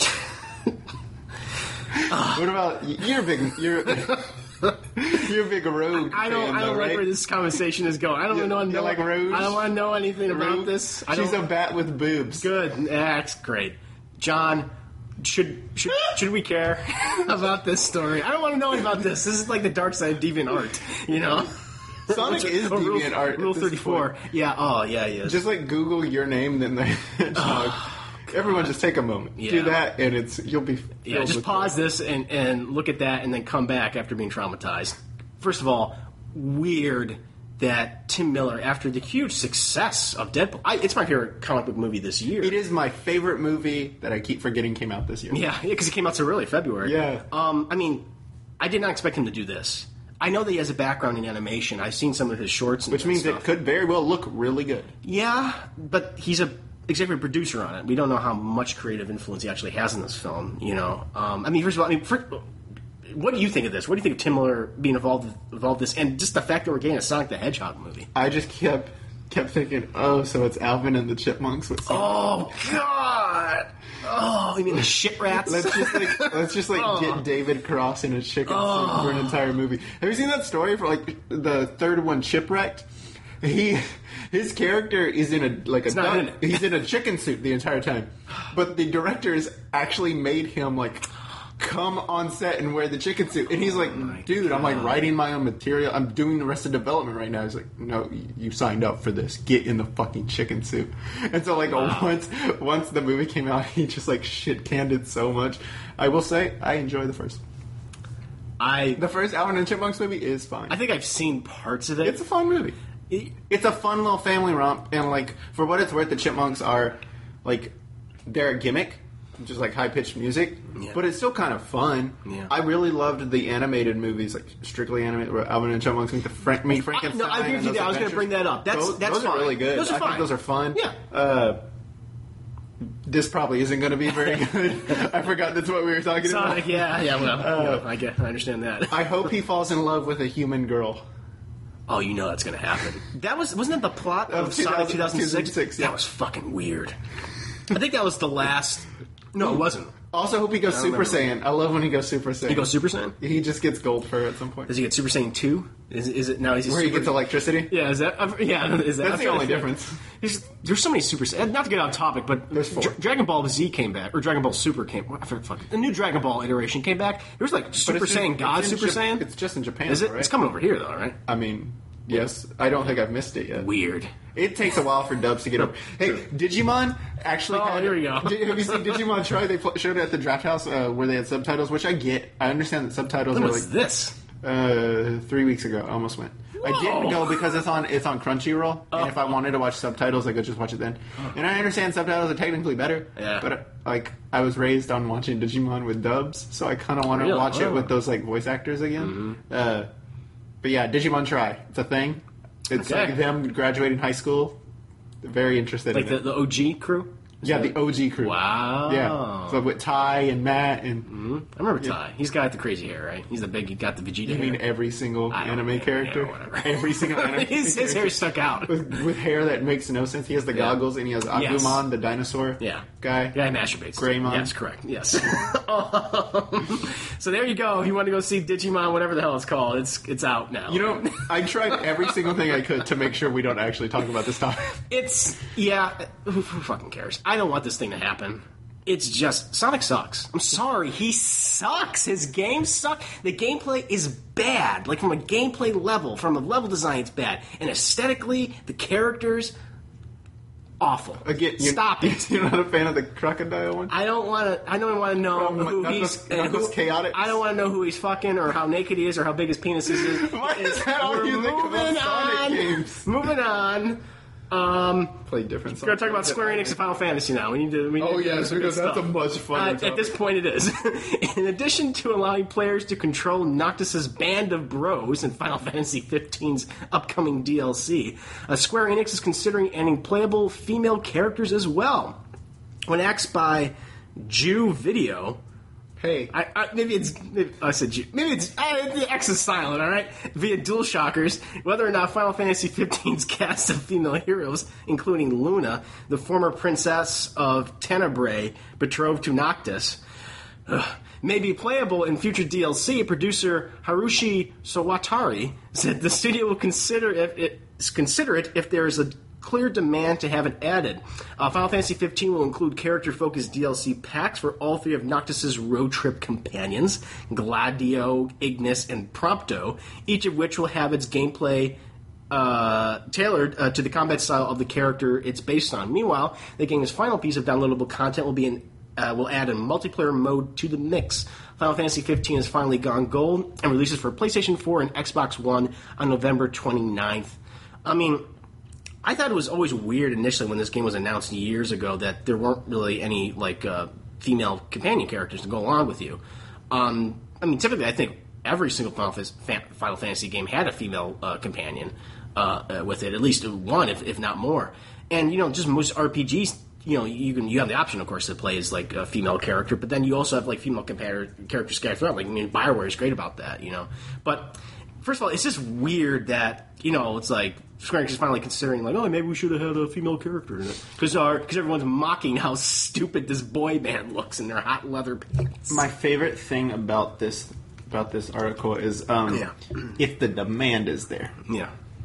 What about you're a big you're you're a big rogue. I don't. fan, I don't though, like right? where this conversation is going. I don't You- know. you know like Rouge? I don't want to know anything about Rogue? this. I She's don't, a bat with boobs. good. That's great, John. Should should should we care about this story? I don't want to know about this. This is like the dark side of deviant art, you know. Sonic is Oh, rule, deviant art. at Rule this thirty-four. point. Yeah. Oh, yeah. He is. Just like Google your name, then the hedgehog. Everyone, just take a moment. Yeah. Do that, and it's you'll be. Yeah, filled just with pause joy. this and, and look at that and then come back after being traumatized. First of all, weird that Tim Miller, after the huge success of Deadpool, I, it's my favorite comic book movie this year. It is my favorite movie that I keep forgetting came out this year. Yeah, because it came out so early, February. Yeah. Um, I mean, I did not expect him to do this. I know that he has a background in animation. I've seen some of his shorts and Which means stuff. it could very well look really good. Yeah, but he's a executive producer on it. We don't know how much creative influence he actually has in this film. You know, um, I mean, first of all, I mean, for, what do you think of this? What do you think of Tim Miller being involved involved this, and just the fact that we're getting a Sonic the Hedgehog movie? I just kept kept thinking, oh, so it's Alvin and the Chipmunks with Sonic. Oh God! Oh, you mean the shit rats? Let's just like let's just like Oh. get David Cross in a chicken Oh. suit for an entire movie. Have you seen that story for like the third one, Shipwrecked? He his character is in a like a not duck- in it. he's in a chicken suit the entire time, but the directors actually made him like come on set and wear the chicken suit, and he's like, dude, I'm like writing my own material. I'm doing the rest of development right now. He's like, no, you- you signed up for this. Get in the fucking chicken suit. And so like once once the movie came out, he just like shit canned it so much. I will say I enjoy the first. I The first Alvin and the Chipmunks movie is fine. I think I've seen parts of it. It's a fun movie. It- It's a fun little family romp, and like for what it's worth, the Chipmunks are like they're a gimmick, just like high pitched music, Yeah. but it's still kind of fun. Yeah. I really loved the animated movies, like strictly animated, where Alvin and the Chipmunks meet the Frank, meet Frankenstein. no, I agree with and you those there. I was gonna adventures. bring that up. That's- those, that's those are fine. really good. Those are I fine. think those are fun. Yeah. Uh, this probably isn't going to be very good. I forgot that's what we were talking Sonic, about. yeah, yeah. Well, yeah, I get, I understand that. I hope he falls in love with a human girl. Oh, you know that's going to happen. That was wasn't that the plot of Of Sonic two two thousand thousand six? six, yeah. That was fucking weird. I think that was the last. No, it wasn't. Also, hope he goes I Super remember. Saiyan. I love when he goes Super Saiyan. He goes Super Saiyan. He just gets gold fur at some point. Does he get Super Saiyan two? Is, is it now? Is he Where super, he gets electricity? Yeah, is that? uh, Yeah, is that? That's I'm the trying only to think. difference. There's, there's so many Super Saiyan. Not to get off topic, but There's four. Dra- Dragon Ball Z came back, or Dragon Ball Super came. I forget, fuck, the new Dragon Ball iteration came back. There was like But Super it's just- Saiyan God, it's in Super Jap- Saiyan. It's just in Japan, Is it? right? It's coming over here though, right? I mean, Yes, I don't think I've missed it yet. Weird. It takes a while for dubs to get over. Hey, Digimon actually. Oh, had, here we go. Did, have you seen Digimon Try? They pl- showed it at the Draft House uh, where they had subtitles, which I get. I understand that subtitles When are was like this? uh, three weeks ago. I almost went. I didn't Whoa. go because it's on it's on Crunchyroll, Oh. and if I wanted to watch subtitles, I could just watch it then. And I understand subtitles are technically better, Yeah. but uh, like I was raised on watching Digimon with dubs, so I kind of want to Really? watch it Oh. with those like voice actors again. Mm-hmm. Uh, but yeah, Digimon Try. It's a thing. It's Okay. like them graduating high school. Very interested Like in the, it. the O G crew? Yeah, the O G crew. Wow. Yeah. So with Ty and Matt and I remember Ty. He's got the crazy hair, right? He's the big, he got the Vegeta you hair. mean every single I don't anime know, character? yeah, whatever. Every single anime his, his hair stuck out. with, with hair that makes no sense. He has the goggles and he has Agumon, Yes. the dinosaur Yeah. guy. Guy masturbates. Greymon. Yes, correct. Yes. Um, so there you go. If you want to go see Digimon, whatever the hell it's called, it's it's out now. You know, I tried every single thing I could to make sure we don't actually talk about this topic. It's, yeah, who, who fucking cares? I don't want this thing to happen. It's just, Sonic sucks. I'm sorry, he sucks. His game sucks. The gameplay is bad. Like, from a gameplay level, from a level design, it's bad. And aesthetically, the characters, awful. Again, you're, Stop it. You're not a fan of the crocodile one? I don't want to. I don't want to know From who Knuckles- he's. Knuckles who- Chaotix? I don't want to know who he's fucking or how naked he is or how big his penis is. Why is that all We're you think about moving Sonic on. games? Moving on. Um, Play different. we're gonna talk about Square Enix and Final Fantasy now. We need to. We need Oh to do yes, some because good that's a stuff. much funner Uh, topic. at this point, it is. In addition to allowing players to control Noctis's band of bros in Final Fantasy fifteen's upcoming D L C, uh, Square Enix is considering adding playable female characters as well. When asked by Jew Video, Hey, I, I, maybe it's maybe, I said Jew, maybe it's uh, the X is silent, all right? Via Dual Shockers, whether or not Final Fantasy fifteen's cast of female heroes, including Luna, the former princess of Tenebrae, betrothed to Noctis, ugh, may be playable in future D L C. Producer Harushi Sawatari said the studio will consider if it consider it if there is a clear demand to have it added. Uh, Final Fantasy fifteen will include character-focused D L C packs for all three of Noctis's road trip companions, Gladio, Ignis, and Prompto, each of which will have its gameplay uh, tailored uh, to the combat style of the character it's based on. Meanwhile, the game's final piece of downloadable content will be an Uh, will add a multiplayer mode to the mix. Final Fantasy fifteen has finally gone gold and releases for PlayStation four and Xbox One on November twenty-ninth. I mean, I thought it was always weird initially when this game was announced years ago that there weren't really any like uh, female companion characters to go along with you. Um, I mean, typically, I think every single Final, Fa- Final Fantasy game had a female uh, companion uh, uh, with it, at least one, if, if not more. And you know, just most R P Gs, you know, you can you have the option, of course, to play as like a female character, but then you also have like female compar- characters scattered throughout. Like, I mean, BioWare is great about that, you know. But first of all, it's just weird that, you know, it's like Square Enix is finally considering, like, oh, maybe we should have had a female character in it. Because everyone's mocking how stupid this boy band looks in their hot leather pants. my favorite thing about this about this article is um, Yeah. if the demand is there. Yeah.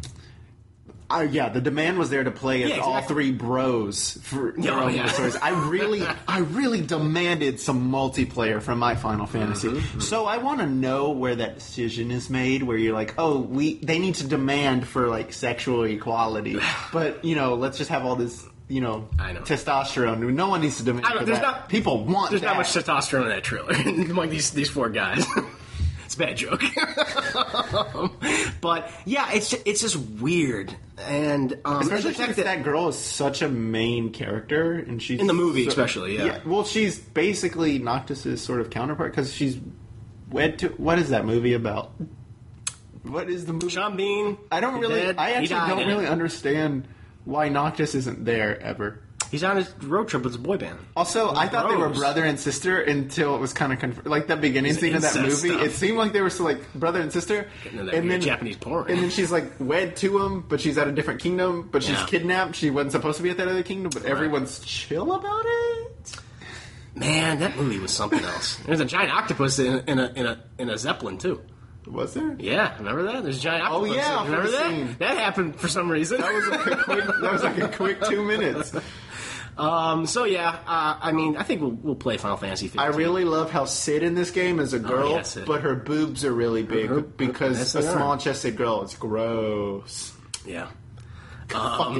Uh, yeah, the demand was there to play as Yeah, all exactly. three bros for Yeah, their oh, own yeah. stories. I really, I really demanded some multiplayer from my Final Fantasy. Mm-hmm. So I want to know where that decision is made. Where you're like, oh, we they need to demand for like sexual equality, but you know, let's just have all this, you know, I know. testosterone. No one needs to demand I don't- for there's that. not- People want There's that. not much testosterone in that trailer among these, these four guys. It's a bad joke. But, yeah, it's just, it's just weird. And um, Especially the fact since that girl is such a main character, and she's In the movie, so- especially, yeah. Well, she's basically Noctis's sort of counterpart because she's wed to. What is that movie about? What is the movie? Sean Bean. I don't really. dead. I He actually died don't in it. really understand why Noctis isn't there ever. He's on his road trip with his boy band. Also, I thought they were Bros. brother and sister until it was kind of conf- like the beginning It's scene of that incest movie. stuff. It seemed like they were still like brother and sister, Getting into that weird Japanese porn. And then she's like wed to him, but she's at a different kingdom. But she's Yeah. kidnapped. She wasn't supposed to be at that other kingdom, but everyone's chill about it. Man, that movie was something else. There's a giant octopus in, in a in a in a zeppelin too. Was there? Yeah, remember that? There's a giant Oh, octopus. yeah, remember for the that? scene. That happened for some reason. That was like a quick. That was like a quick two minutes. Um, so yeah, uh, I mean, I think we'll, we'll play Final Fantasy fifteen. I really love how Sid in this game is a girl, yeah, Sid. but her boobs are really big Her- her- because yes, a they are. small-chested girl is gross. Yeah. Um,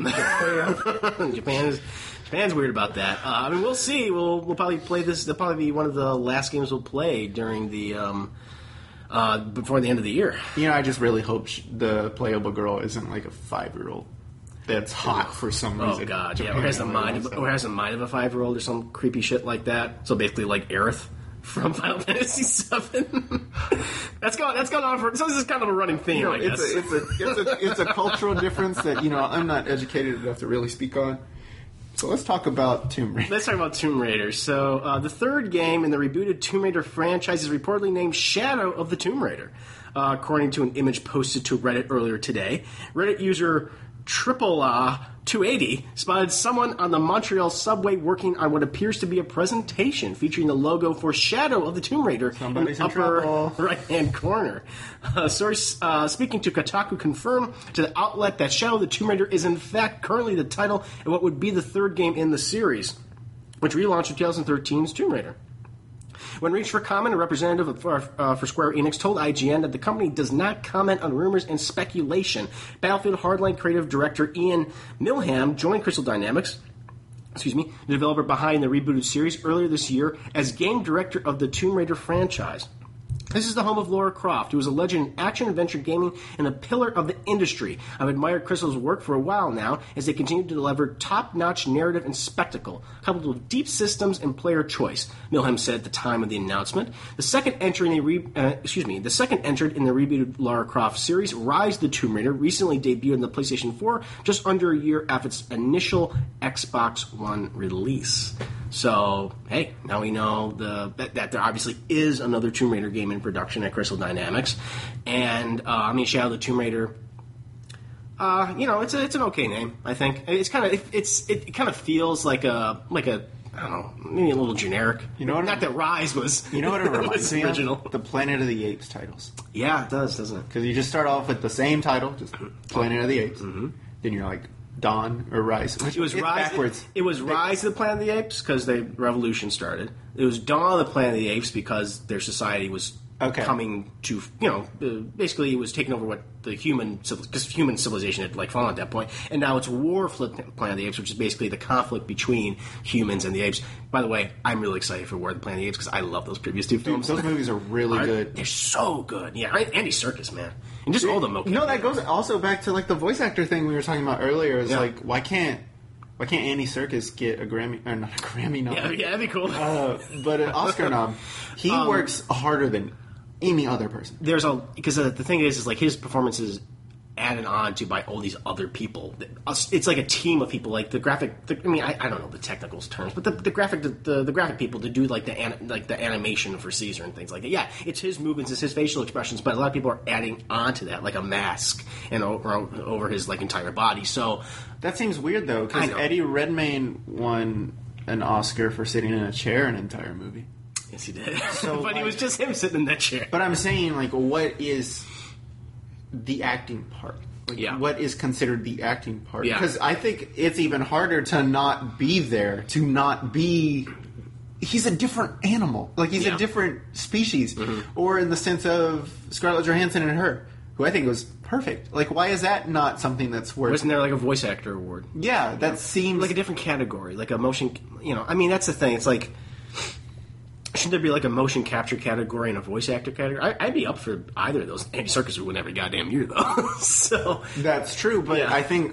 Japan is Japan's weird about that. Uh, I mean, we'll see. We'll we'll probably play this. That'll probably be one of the last games we'll play during the um, uh, before the end of the year. You know, I just really hope sh- the playable girl isn't like a five-year-old that's hot for some reason. Oh God, yeah, Japan or has the really mind wants of, that. or has the mind of a five year old or some creepy shit like that. So basically, like Aerith from Final Fantasy seven. that's going that's going on for. So this is kind of a running theme, You know, I it's guess. a, it's a it's a it's a cultural difference that you know I'm not educated enough to really speak on. So let's talk about Tomb Raider. Let's talk about Tomb Raider. So, uh, the third game in the rebooted Tomb Raider franchise is reportedly named Shadow of the Tomb Raider, uh, according to an image posted to Reddit earlier today. Reddit user Triple uh, two eighty spotted someone on the Montreal subway working on what appears to be a presentation featuring the logo for Shadow of the Tomb Raider Somebody's in in the upper trouble. right-hand corner. A source uh, speaking to Kotaku confirmed to the outlet that Shadow of the Tomb Raider is in fact currently the title of what would be the third game in the series, which relaunched in twenty thirteen's Tomb Raider. When reached for comment, a representative for, uh, for Square Enix told I G N that the company does not comment on rumors and speculation. Battlefield Hardline creative director Ian Milham joined Crystal Dynamics, excuse me, the developer behind the rebooted series, earlier this year as game director of the Tomb Raider franchise. This is the home of Lara Croft, who is a legend in action-adventure gaming and a pillar of the industry. I've admired Crystal's work for a while now as they continue to deliver top-notch narrative and spectacle, coupled with deep systems and player choice, Milham said at the time of the announcement. The second entry in the re- uh, excuse me, the second entered in the rebooted Lara Croft series, Rise of the Tomb Raider, recently debuted on the PlayStation four just under a year after its initial Xbox One release. So, hey, now we know the that, that there obviously is another Tomb Raider game in production at Crystal Dynamics. And, uh, I mean, Shadow of the Tomb Raider, uh, you know, it's a, it's an okay name, I think. It's kind of, it, it's, it kind of feels like a, like a, I don't know, maybe a little generic. You know what? Not that Rise was, You know what it reminds was me original. of? The Planet of the Apes titles. Yeah, it does, doesn't it? Because you just start off with the same title, just Planet of the Apes. Mm-hmm. Then you're like Dawn or Rise. It was It's Rise. backwards. It, it was Rise of the Planet of the Apes because the revolution started. It was Dawn of the Planet of the Apes because their society was Okay. coming to, you know, uh, basically it was taking over what the human because human civilization had like fallen at that point, and now it's War of the Planet of the Apes, which is basically the conflict between humans and the apes. By the way, I'm really excited for War of the Planet of the Apes because I love those previous two Dude, films. those movies are really Are- good. They're so good. Yeah, Andy Serkis, man, and just all the mocap. No, that goes also back to like the voice actor thing we were talking about earlier. Is Yeah. like why can't why can't Andy Serkis get a Grammy or not a Grammy nom, Yeah, yeah, that'd be cool. uh, but an Oscar nom? He Um, works harder than any other person. There's a because uh, the thing is, is like his performance is added on to by all these other people. It's like a team of people. Like the graphic, the, I mean, I, I don't know the technical terms, but the, the graphic, the, the, the graphic people to do like the an, like the animation for Caesar and things like that. Yeah, it's his movements, it's his facial expressions, but a lot of people are adding on to that, like a mask and over, over his like entire body. So That seems weird though, I because know. Eddie Redmayne won an Oscar for sitting in a chair an entire movie. yes, he did. So, but like- it was just him sitting in that chair. But I'm saying, like, what is the acting part? Like, Yeah. what is considered the acting part? Yeah. Because I think it's even harder to not be there, to not be. He's a different animal. Like, he's Yeah. a different species. Mm-hmm. Or in the sense of Scarlett Johansson and her, who I think was perfect. Like, why is that not something that's worth. Wasn't there like a voice actor award? Yeah, that seems. Like a different category, like a motion. You know, I mean, that's the thing. It's like, shouldn't there be like a motion capture category and a voice actor category? I, I'd be up for either of those. Andy Serkis would win every goddamn year, though. So That's true, but Yeah. I think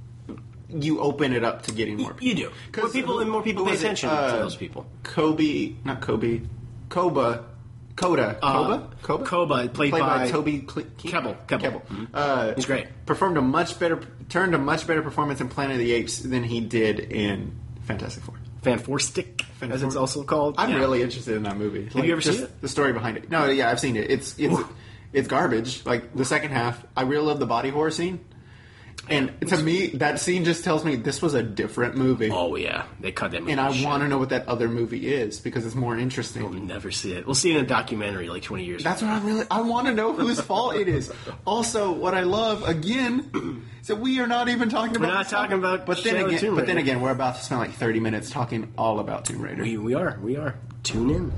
you open it up to getting more people. you do. More people and more people who pay was it? attention Uh, to those people. Kobe, not Kobe, Koba, Coda, Uh, Koba, Koba, Koba, played by Toby Cle- Kebbell. Kebbell. Mhm. Uh, He's great. Performed a much better, turned a much better performance in Planet of the Apes than he did in Fantastic Four. Fan Four Stick, as it's also called. I'm Yeah. really interested in that movie. Have you ever just seen it? The story behind it. No, yeah, I've seen it. It's it's it's garbage. Like the second half, I really love the body horror scene. And to me, that scene just tells me this was a different movie. Oh, yeah. They cut that movie. And I shit. want to know what that other movie is because it's more interesting. We'll never see it. We'll see it in a documentary like twenty years That's ago. what I really... I want to know whose fault it is. Also, what I love, again, is that we are not even talking about... We're not talking about but then Shadow again, Tomb But then Raider. again, we're about to spend like thirty minutes talking all about Tomb Raider. We, we are. We are. Tune in.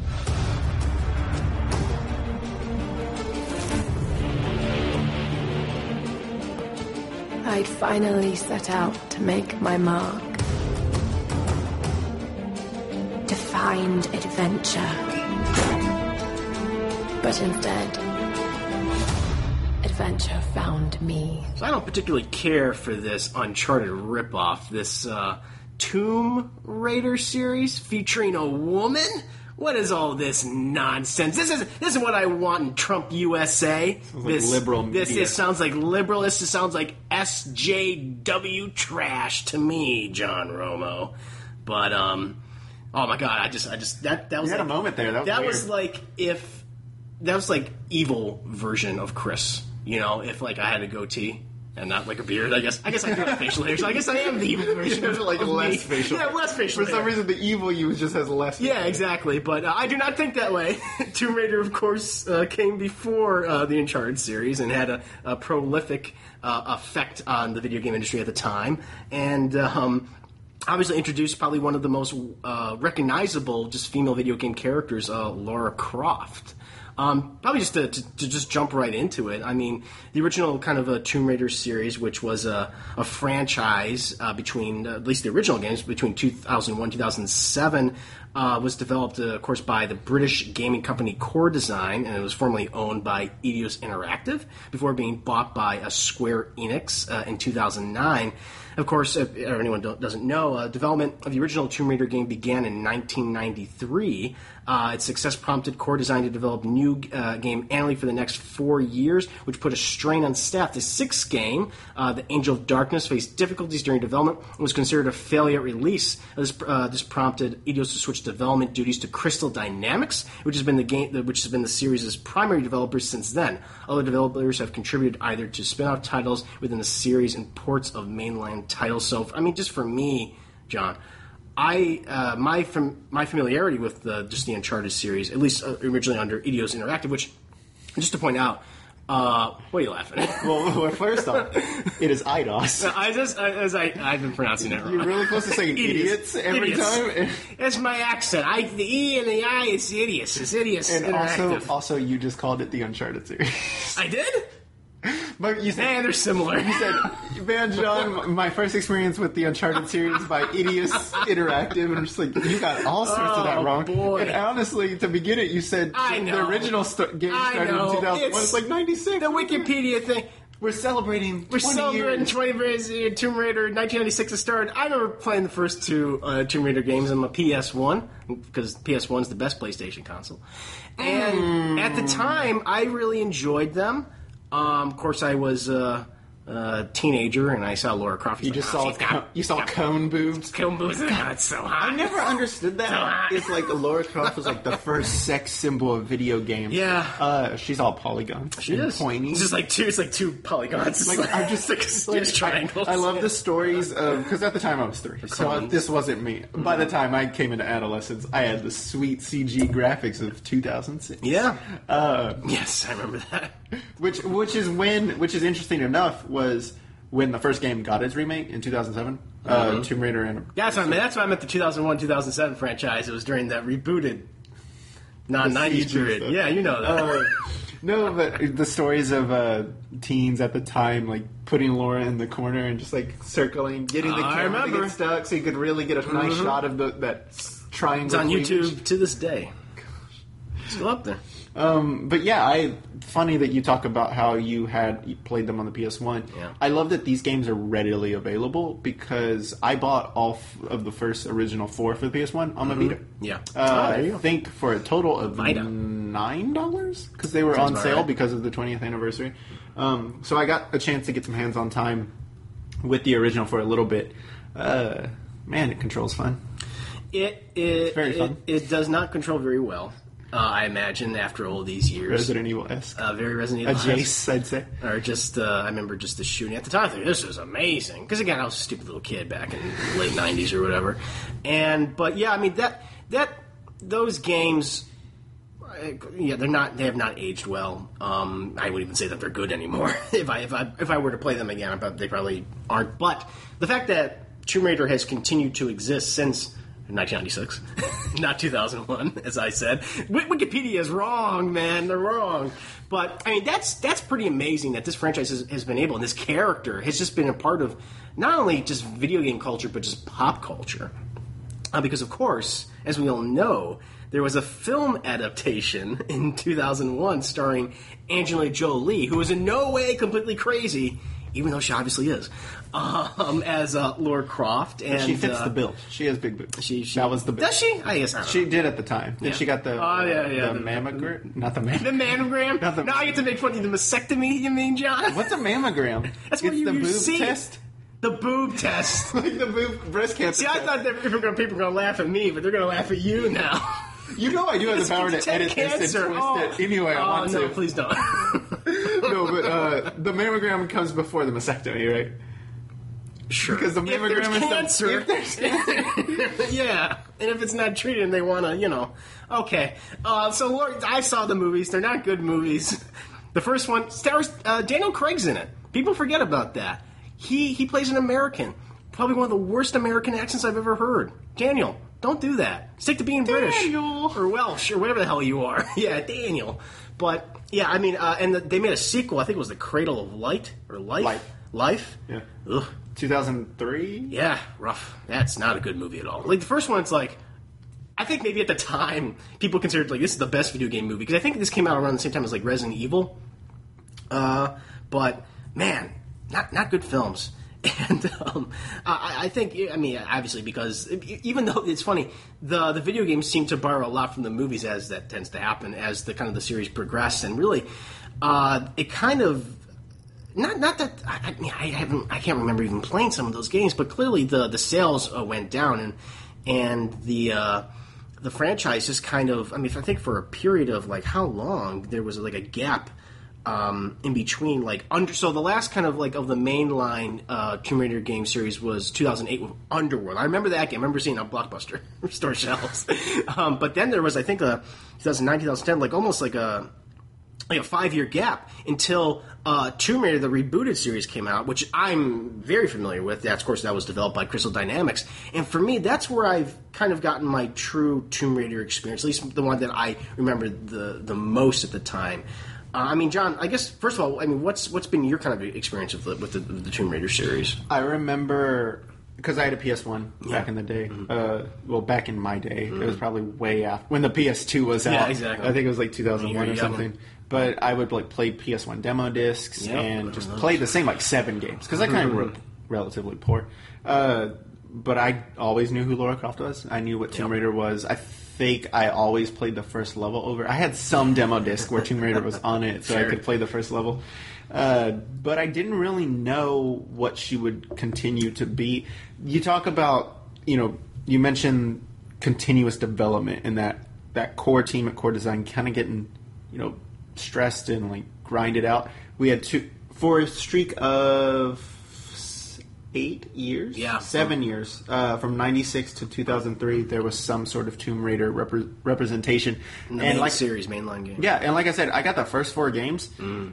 I'd finally set out to make my mark. To find adventure. But instead, adventure found me. So I don't particularly care for this Uncharted ripoff, this uh, Tomb Raider series featuring a woman. What is all this nonsense? This is this is what I want in Trump U S A. like This liberal This, media. this sounds like liberal. This sounds like S J W trash to me, John Romo. But um, oh my god, I just I just that that was You had like, a moment there. That was weird. was like if that was like evil version of Chris. You know, if like I had a goatee. And not like a beard, I guess. I guess I do have facial hair, so I guess I am the evil version You of have, like, of less me. facial Yeah, hair. less facial For hair. some reason, the evil you just has less... Yeah, exactly. But uh, I do not think that way. Tomb Raider, of course, uh, came before uh, the Uncharted series and had a, a prolific uh, effect on the video game industry at the time. And um, obviously introduced probably one of the most uh, recognizable just female video game characters, uh, Lara Croft. Um, probably just to, to, to just jump right into it. I mean, the original kind of a Tomb Raider series, which was a, a franchise uh, between, uh, at least the original games, between two thousand one and two thousand seven, uh, was developed, uh, of course, by the British gaming company Core Design, and it was formerly owned by Eidos Interactive before being bought by uh, Square Enix uh, in two thousand nine. Of course, if anyone don't, doesn't know, uh, development of the original Tomb Raider game began in nineteen ninety-three. Uh, its success prompted Core Design to develop a new uh, game annually for the next four years, which put a strain on staff. The sixth game, uh, The Angel of Darkness, faced difficulties during development and was considered a failure at release. This, uh, this prompted Eidos to switch development duties to Crystal Dynamics, which has been the game, which has been the series' primary developer since then. Other developers have contributed either to spin-off titles within the series and ports of mainland titles. So, I mean, just for me, John, I uh, my fam- my familiarity with the, just the Uncharted series, at least uh, originally under Eidos Interactive, which, just to point out, uh, what are you laughing at? Well, well, first off, it is Eidos. I just, I, as I, I've been pronouncing it wrong. You're really close to saying idiots, every Idiots. time. That's my accent. I, the E and the I is idiots. It's idiots. And also, Interactive. also, you just called it the Uncharted series. I did? But you said, Man, they're similar. you said, man, John, my first experience with the Uncharted series by Eidos Interactive, and I'm just like, you got all sorts of that Oh, wrong. boy. And honestly, to begin it, you said I know. the original st- game I started know. in two thousand one. It's It's like ninety-six. the Wikipedia thing. We're celebrating We're twenty celebrating years. twenty years. uh, Tomb Raider, nineteen ninety-six it started. I remember playing the first two uh, Tomb Raider games on my P S one, because P S one's the best PlayStation console. And Mm. at the time, I really enjoyed them. Um, of course, I was uh, a teenager, and I saw Lara Croft. You just saw co- you saw cone boobs. Cone boobs. God, it's so hot. I never understood that. So hot. It's like Lara Croft was like the first sex symbol of video games. Yeah. uh, she's all polygon. She is pointy. It's just like two. It's like two polygons. Like, I just like, like, just triangles. I, I love the stories of because at the time I was three, so cones. this wasn't me. By the time I came into adolescence, I had the sweet C G graphics of two thousand six. Yeah. Uh, Yes, I remember that. which which is when which is interesting enough was when the first game got its remake in two thousand seven. Uh, Tomb Raider and That's what I meant. That's what I meant. The two thousand one, two thousand seven franchise. It was during that rebooted non nineties C G period. stuff. Yeah, you know that. Uh, no, but the stories of uh, teens at the time, like putting Laura in the corner and just like circling, getting the I camera to remember. get stuck, so you could really get a nice shot of the, that triangle. It's on cleavage. YouTube to this day. Still up there. Um, but yeah, I funny that you talk about how you had you played them on the P S one. Yeah. I love that these games are readily available because I bought all f- of the first original four for the P S one on the Vita. Yeah. Uh, Oh, there you I go. think for a total of Vita. nine dollars because they were Sounds on about sale right. because of the twentieth anniversary. Um, so I got a chance to get some hands-on time with the original for a little bit. Uh, man, it controls fun. It it, very it, fun. it does not control very well. Uh, I imagine after all these years, Resident Evil-esque. uh, very Resident Evil, Jace, I'd say. or just uh, I remember just the shooting at the time. I thought this was amazing because again, I was a stupid little kid back in the late nineties or whatever. And but yeah, I mean that that those games. Yeah, they're not. They have not aged well. Um, I would even say that they're good anymore. if I if I if I were to play them again, I bet they probably aren't. But the fact that Tomb Raider has continued to exist since nineteen ninety-six, not two thousand one, as I said, Wikipedia is wrong, man. They're wrong. But I mean, that's that's pretty amazing that this franchise has, has been able, and this character has just been a part of not only just video game culture, but just pop culture. Uh, because of course, as we all know, there was a film adaptation in two thousand one starring Angelina Jolie, who was in no way completely crazy, even though she obviously is, um, as uh, Lara Croft. And She fits uh, the bill. She has big boobs. She, she, that was the bill. Does she? I guess I don't She know. did at the time. Then Yeah. she got the, Oh, yeah, yeah, the the- mammogram. Not the The mammogram. mammogram? Not the- Now I get to make fun of the mastectomy, you mean, John? What's a mammogram? That's it's what you, the you boob see. test. The boob test. Like the boob breast cancer. See, I test. thought that people were going to laugh at me, but they're going to laugh at you now. You know I do have the power to Detect edit this and twist Oh. it any way I oh, want no, to. please don't. No, but uh, the mammogram comes before the mastectomy, right? Sure. Because the If mammogram there's is cancer. the... If there's cancer. Yeah, and if it's not treated and they want to, you know. Okay, uh, so Lord, I saw the movies. They're not good movies. The first one stars uh, Daniel Craig's in it. People forget about that. He he plays an American. Probably one of the worst American accents I've ever heard. Daniel, don't do that. Stick to being British. Daniel. Or Welsh, or whatever the hell you are. Yeah, Daniel. But, yeah, I mean, uh, and the, they made a sequel. I think it was The Cradle of Light, or Life? Life. Life? Yeah. Ugh. two thousand three? Yeah, rough. That's not a good movie at all. Like, the first one, it's like, I think maybe at the time, people considered, like, this is the best video game movie. Because I think this came out around the same time as, like, Resident Evil. Uh, but, man, not not good films. And um, I, I think, I mean, obviously, because even though it's funny, the the video games seem to borrow a lot from the movies, as that tends to happen as the kind of the series progressed, and really, uh, it kind of not not that I, I mean I haven't I can't remember even playing some of those games, but clearly the the sales uh, went down, and and the uh, the franchise just kind of I mean I think for a period of like how long there was like a gap. Um, in between, like under, so the last kind of like of the mainline uh, Tomb Raider game series was two thousand eight with Underworld. I remember that game. I remember seeing it on Blockbuster store shelves. um, but then there was, I think, a two thousand nine, two thousand ten, like almost like a like a five year gap until uh, Tomb Raider, the rebooted series, came out, which I'm very familiar with. That's, of course, that was developed by Crystal Dynamics, and for me, that's where I've kind of gotten my true Tomb Raider experience, at least the one that I remember the the most at the time. Uh, I mean, John, I guess, first of all, I mean, what's what's been your kind of experience with the, with the, the Tomb Raider series? I remember, because I had a P S one Yeah. back in the day. Mm-hmm. Uh, well, back in my day. Mm-hmm. It was probably way after. When the P S two was out. Yeah, exactly. I think it was like two thousand one You're or young. something. But I would like play P S one demo discs Yep. and just Mhm. play the same like seven games. Because I kind of Mm-hmm. grew up relatively poor. Uh, but I always knew who Lara Croft was. I knew what Tomb Yep. Raider was. I think I always played the first level over. I had some demo disc where Tomb Raider was on it, so Sure. I could play the first level. Uh, but I didn't really know what she would continue to be. You talk about, you know, you mentioned continuous development and that, that core team at Core Design kind of getting, you know, stressed and like grinded out. We had two, for a streak of eight years, Yeah. seven years, uh, from ninety-six to two thousand three, there was some sort of Tomb Raider repre- representation. In the and main like series, mainline game. yeah, and like I said, I got the first four games.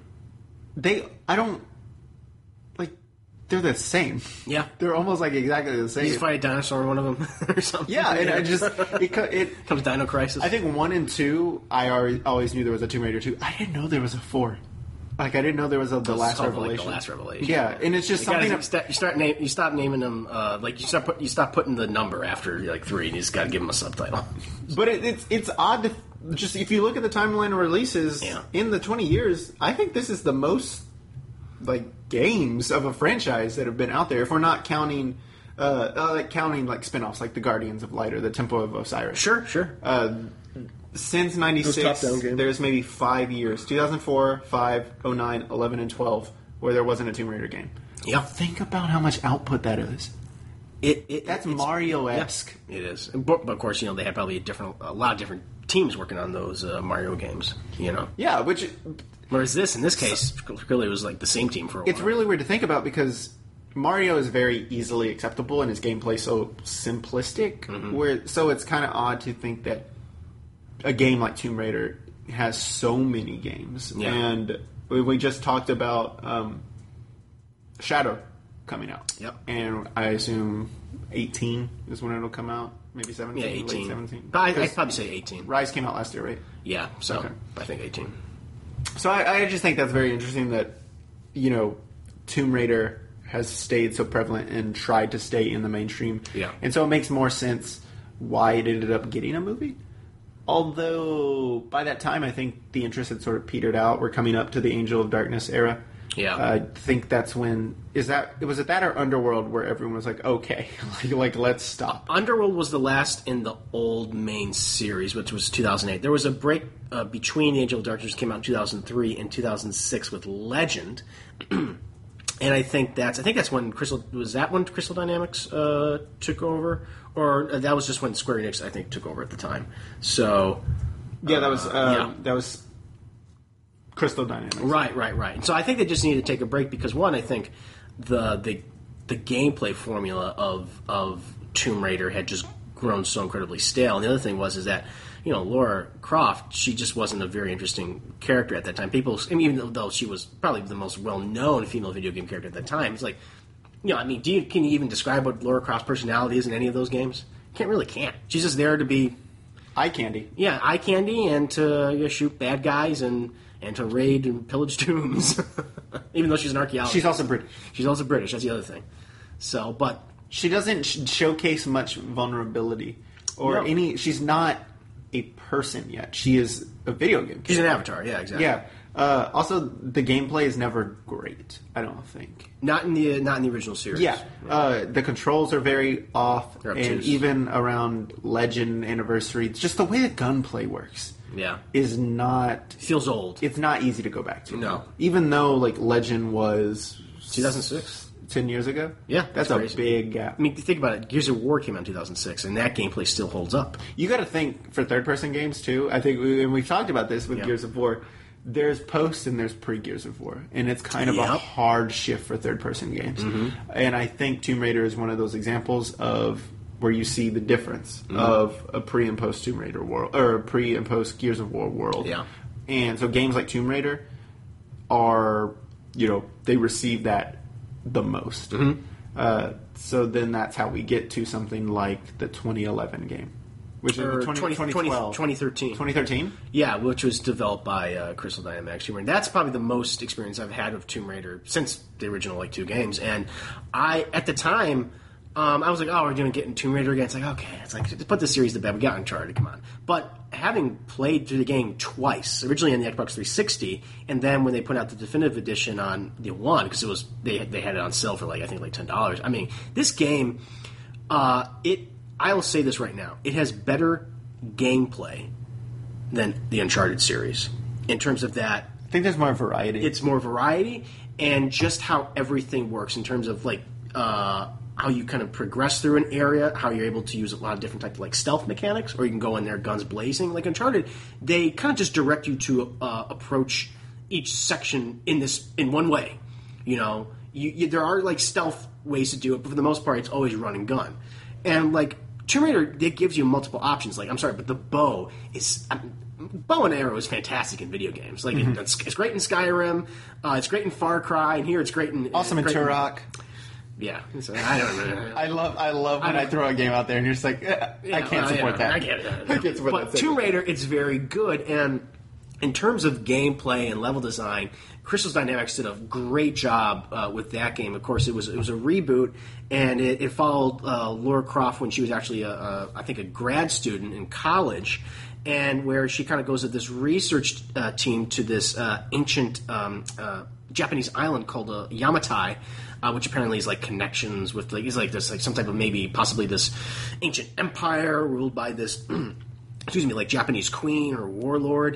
They, I don't, like, they're the same. Yeah. They're almost like exactly the same. You just fight a dinosaur in one of them or something. Yeah, and I just, it, co- it, comes Dino Crisis. I think one and two, I already, always knew there was a Tomb Raider two. I didn't know there was a four. Like, I didn't know there was a The It's Last called, like, Revelation. The Last Revelation. Yeah, and it's just You, gotta, something... you, start, you start name, you stop naming them uh, like you start put, you stop putting the number after like three, and you just got to give them a subtitle. But it, it's it's odd to just if you look at the timeline of releases Yeah. in the twenty years. I think this is the most like games of a franchise that have been out there. If we're not counting, uh, uh like counting like spinoffs like the Guardians of Light or the Temple of Osiris. Sure, sure. Uh, since Those ninety-six, top-down games. there's maybe five years: two thousand four, five, oh nine, eleven, and twelve, where there wasn't a Tomb Raider game. Yeah. Think about how much output that is. It, it That's it's- Mario-esque. Yeah, it is. But, but of course, you know they had probably a different, a lot of different teams working on those uh, Mario games. You know, Yeah, which whereas this, in this case, really was like the same team for a while. it's really weird to think about because Mario is very easily acceptable and his gameplay so simplistic. Mm-hmm. Where so it's kind of odd to think that a game like Tomb Raider has so many games. Yeah. And we, we just talked about um, Shadow coming out. Yep. And I assume eighteen is when it'll come out. Maybe seventeen. yeah, eighteen. Late seventeen. But I, I'd Because probably say eighteen. Rise came out last year, right? Yeah, so Okay. I think eighteen. So I, I just think that's very interesting that, you know, Tomb Raider has stayed so prevalent and tried to stay in the mainstream. Yeah. And so it makes more sense why it ended up getting a movie. Although, by that time, I think the interest had sort of petered out. We're coming up to the Angel of Darkness era. Yeah. I think that's when... Is that... Was it that or Underworld where everyone was like, okay, like, like let's stop? Underworld was the last in the old main series, which was two thousand eight. There was a break uh, between Angel of Darkness, which came out in two thousand three, and two thousand six with Legend. And I think that's I think that's when Crystal was that when Crystal Dynamics uh, took over, or uh, that was just when Square Enix I think took over at the time. So Yeah, that was... Uh, yeah. That was... Crystal Dynamics. right, right, right. And so I think they just needed to take a break because one, I think the the the gameplay formula of of Tomb Raider had just grown so incredibly stale. And the other thing was is that you know Lara Croft, she just wasn't a very interesting character at that time. People, I mean, even though she was probably the most well known female video game character at that time, it's like, you know, I mean, do you, can you even describe what Lara Croft's personality is in any of those games? Can't really can't. She's just there to be Eye candy. yeah eye candy and to you know, shoot bad guys and. And to raid and pillage tombs, even though she's an archaeologist. She's also British. She's also British. That's the other thing. So, but She doesn't sh- showcase much vulnerability or No. any. She's not a person yet. She is a video game. she's an avatar. Yeah, exactly. Yeah. Uh, also, the gameplay is never great. I don't think. Not in the not in the original series. Yeah, uh, the controls are very off, They're and obtuse. even around Legend Anniversary, just the way the gunplay works Yeah. is not. Feels old. It's not easy to go back to. No. Even though like Legend was two thousand six. ten years ago. Yeah, that's, that's a crazy. big gap. I mean, think about it. Gears of War came out in two thousand six, and that gameplay still holds up. You got to think for third-person games too. I think, we, and we've talked about this with Yeah. Gears of War. There's post and there's pre Gears of War, and it's kind of a Yep. hard shift for third-person games. Mm-hmm. And I think Tomb Raider is one of those examples of where you see the difference Mm-hmm. of a pre and post Tomb Raider world, or a pre and post Gears of War world. Yeah. And so games like Tomb Raider are, you know, they receive that the most. Mm-hmm. Uh, so then that's how we get to something like the twenty eleven game. Which Or is twenty, twenty, twenty twelve. twenty thirteen. twenty thirteen? Yeah, which was developed by uh, Crystal Dynamics. And that's probably the most experience I've had of Tomb Raider since the original like two games. And I, at the time, um, I was like, oh, we're going to get in Tomb Raider again. It's like, okay, it's like, just put the series to bed. We got Uncharted, come on. But having played through the game twice, originally on the Xbox three sixty, and then when they put out the definitive edition on the One, because it was they they had it on sale for like I think like ten dollars. I mean, this game, uh, it. I will say this right now: it has better gameplay than the Uncharted series in terms of that. I think there's more variety. It's more variety and just how everything works in terms of like uh, how you kind of progress through an area, how you're able to use a lot of different types of like stealth mechanics, or you can go in there guns blazing. Like Uncharted, they kind of just direct you to uh, approach each section in this in one way. You know, you, you, there are like stealth ways to do it, but for the most part, it's always run and gun. And like Tomb Raider, it gives you multiple options. Like, I'm sorry, but the bow is I mean, bow and arrow is fantastic in video games. Like, Mm-hmm. it, it's, it's great in Skyrim, uh, it's great in Far Cry, and here it's great in awesome in great Turok. Yeah, so I don't know. I love I love when I I, don't- throw a game out there and you're just like, eh, I Yeah, can't well, support yeah, that. I get it. I can't support But that. Tomb Raider, it's very good, and in terms of gameplay and level design, Crystal Dynamics did a great job uh, with that game. Of course, it was it was a reboot, and it, it followed uh, Lara Croft when she was actually a, a I think a grad student in college, and where she kind of goes with this research uh, team to this uh, ancient um, uh, Japanese island called uh, Yamatai. Uh, which apparently is like connections with like is like this like some type of maybe possibly this ancient empire ruled by this excuse me like Japanese queen or warlord,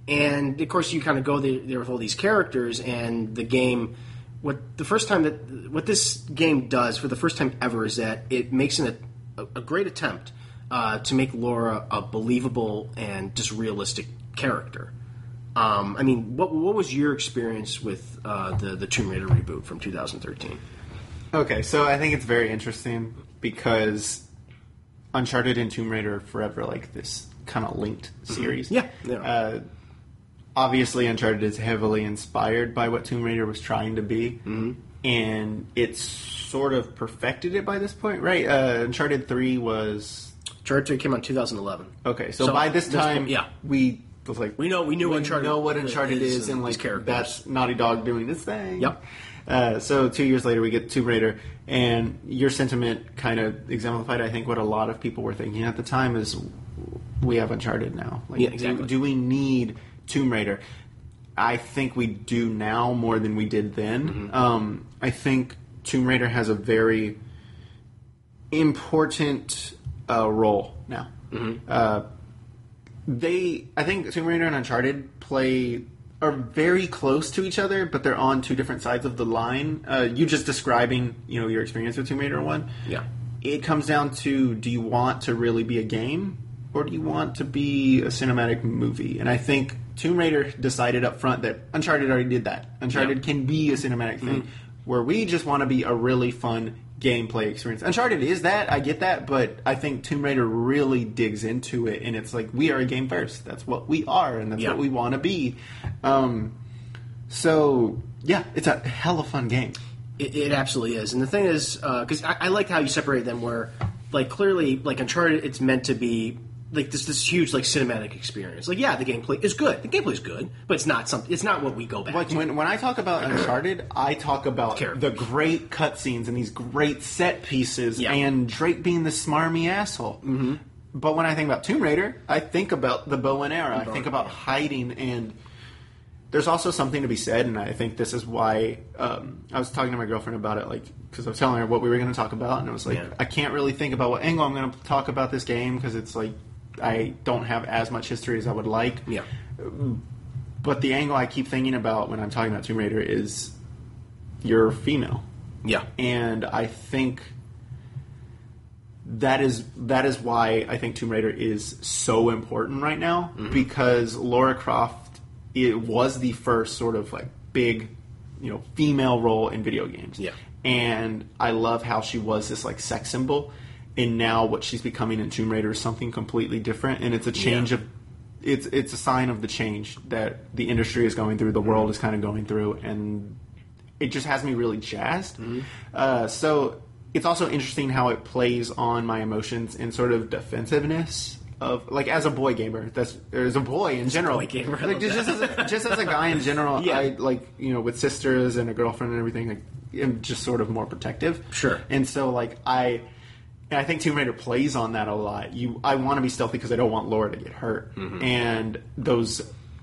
and of course you kind of go there, there with all these characters, and the game what the first time that what this game does for the first time ever is that it makes an, a, a great attempt uh, to make Laura a believable and just realistic character. Um, I mean, what what was your experience with uh, the the Tomb Raider reboot from two thousand thirteen? Okay, so I think it's very interesting because Uncharted and Tomb Raider are forever like this kind of linked series. Yeah, yeah. Uh, obviously, Uncharted is heavily inspired by what Tomb Raider was trying to be, mm-hmm. and it's sort of perfected it by this point, right? Uh, Uncharted three was Uncharted three came out in two thousand eleven. Okay, so, So, by this this time, point, yeah. we was like We know- we knew Uncharted know what Uncharted is is, and and like these characters. that's Naughty Dog doing its thing. Yep. Uh, so two years later, we get Tomb Raider, and your sentiment kind of exemplified, I think, what a lot of people were thinking at the time is we have Uncharted now. Like, Yeah, exactly. do, do we need Tomb Raider? I think we do now more than we did then. Mm-hmm. Um, I think Tomb Raider has a very important uh, role now. Mm-hmm. Uh, they, I think Tomb Raider and Uncharted play are very close to each other, but they're on two different sides of the line. Uh, you just describing, you know, your experience with Tomb Raider one. Yeah. It comes down to, do you want to really be a game, or do you want to be a cinematic movie? And I think Tomb Raider decided up front that Uncharted already did that. Uncharted Yeah. can be a cinematic thing, Mm-hmm. where we just want to be a really fun gameplay experience. Uncharted is that, I get that, but I think Tomb Raider really digs into it, and it's like, we are a game first. That's what we are, and that's Yeah. what we want to be. Um, so, yeah, it's a hella fun game. It, it absolutely is, and the thing is, because I, I like how you separate them. Where, like, clearly, like Uncharted, it's meant to be like this this huge like cinematic experience. Like, yeah, the gameplay is good. The gameplay is good, but it's not something. It's not what we go back Like to. when, when I talk about Uncharted, I talk about Characters. the great cutscenes and these great set pieces, Yeah. and Drake being the smarmy asshole. Mm-hmm. But when I think about Tomb Raider, I think about the bow and arrow. I think about hiding, and there's also something to be said. And I think this is why um, I was talking to my girlfriend about it, like because I was telling her what we were going to talk about, and it was like, Yeah. I can't really think about what angle I'm going to talk about this game because it's like I don't have as much history as I would like. Yeah. But the angle I keep thinking about when I'm talking about Tomb Raider is you're female. Yeah. And I think that is that is why I think Tomb Raider is so important right now, Mm-hmm. because Lara Croft, it was the first sort of like big, you know, female role in video games. Yeah. And I love how she was this like sex symbol, and now what she's becoming in Tomb Raider is something completely different, and it's a change Yeah. of it's it's a sign of the change that the industry is going through, the world is kind of going through, and it just has me really jazzed. Mm-hmm. Uh, so it's also interesting how it plays on my emotions and sort of defensiveness of, like, as a boy gamer, that's or as a boy in general, boy gamer, I like love just, just as a, just as a guy in general, Yeah. I like, you know, with sisters and a girlfriend and everything, like, I'm just sort of more protective. Sure. And so like I. And I think Tomb Raider plays on that a lot. You, I want to be stealthy because I don't want Laura to get hurt. Mm-hmm. And those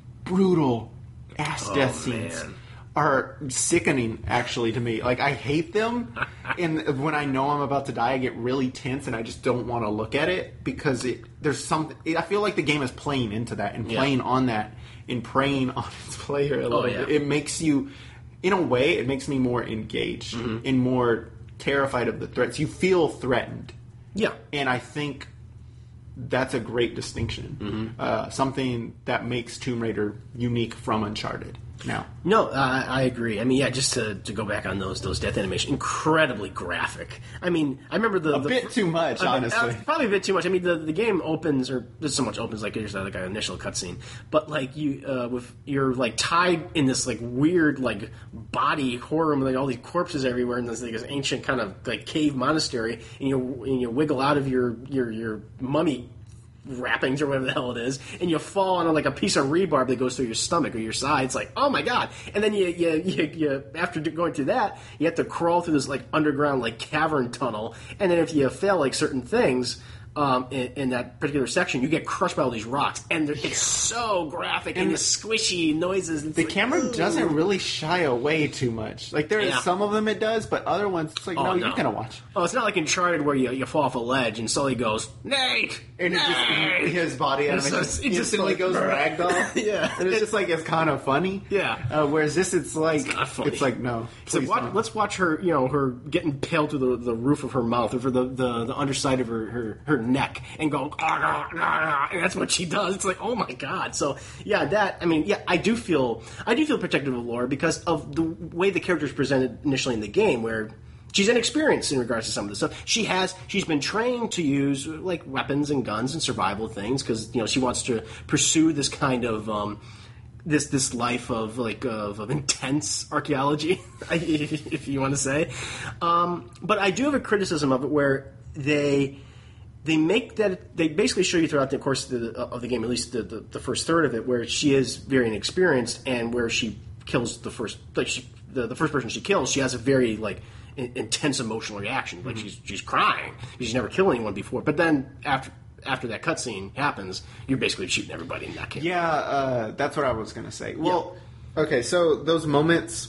brutal ass Oh, death scenes man. are sickening, actually, to me. Like, I hate them. And when I know I'm about to die, I get really tense and I just don't want to look at it because it, there's something. I feel like the game is playing into that and Yeah. playing on that and preying on its player a little Oh, yeah. bit. It makes you, in a way, it makes me more engaged Mm-hmm. and more terrified of the threats. You feel threatened. Yeah. And I think that's a great distinction. Mm-hmm. Uh, something that makes Tomb Raider unique from Uncharted. Now, No, uh, I agree. I mean, yeah, just to, to go back on those those death animations, incredibly graphic. I mean, I remember the a the, bit too much, Uh, honestly. uh, probably a bit too much. I mean, the, the game opens, or there's so much opens, like there's like an initial cutscene, but like you, uh, with you're like tied in this like weird like body horror with like all these corpses everywhere in this like this ancient kind of like cave monastery, and you and you wiggle out of your your your mummy wrappings or whatever the hell it is, and you fall on like a piece of rebarb that goes through your stomach or your side. It's like, oh my god! And then you, you, you, you after going through that, you have to crawl through this like underground like cavern tunnel, and then if you fail like certain things. Um, in, in that particular section, you get crushed by all these rocks, and they're- it's so graphic and, And the squishy noises. It's the like, camera ooh. doesn't really shy away too much. Like, there are Yeah. some of them it does, but other ones, it's like, Oh, no, no. you're going to watch. Oh, it's not like Uncharted where you you fall off a ledge and Sully goes, Nate! And it just, Nate!" his body It's animation just- it just instantly like- goes ragdoll. Yeah. And it's just like, it's kind of funny. Yeah. Uh, whereas this, it's like, it's, not funny. like, no. So please watch, don't. let's watch her, you know, her getting impaled through the, the roof of her mouth, or the, the, the underside of her, her, her neck and go, ah, ah, ah, and that's what she does. It's like, oh my god. So yeah, that I mean, yeah, I do feel I do feel protective of Laura because of the way the character is presented initially in the game, where she's inexperienced in regards to some of this stuff. She has she's been trained to use like weapons and guns and survival things because you know she wants to pursue this kind of. Um, This this life of like of, of intense archaeology, if you want to say, um, but I do have a criticism of it where they they make that they basically show you throughout the course of the, of the game, at least the, the, the first third of it, where she is very inexperienced and where she kills the first like she, the the first person she kills, she has a very like in, intense emotional reaction, like mm-hmm. she's she's crying because she's never killed anyone before, but then after. After that cutscene happens, you're basically shooting everybody in that game. Yeah, uh, that's what I was going to say. Well, yeah. Okay, so those moments...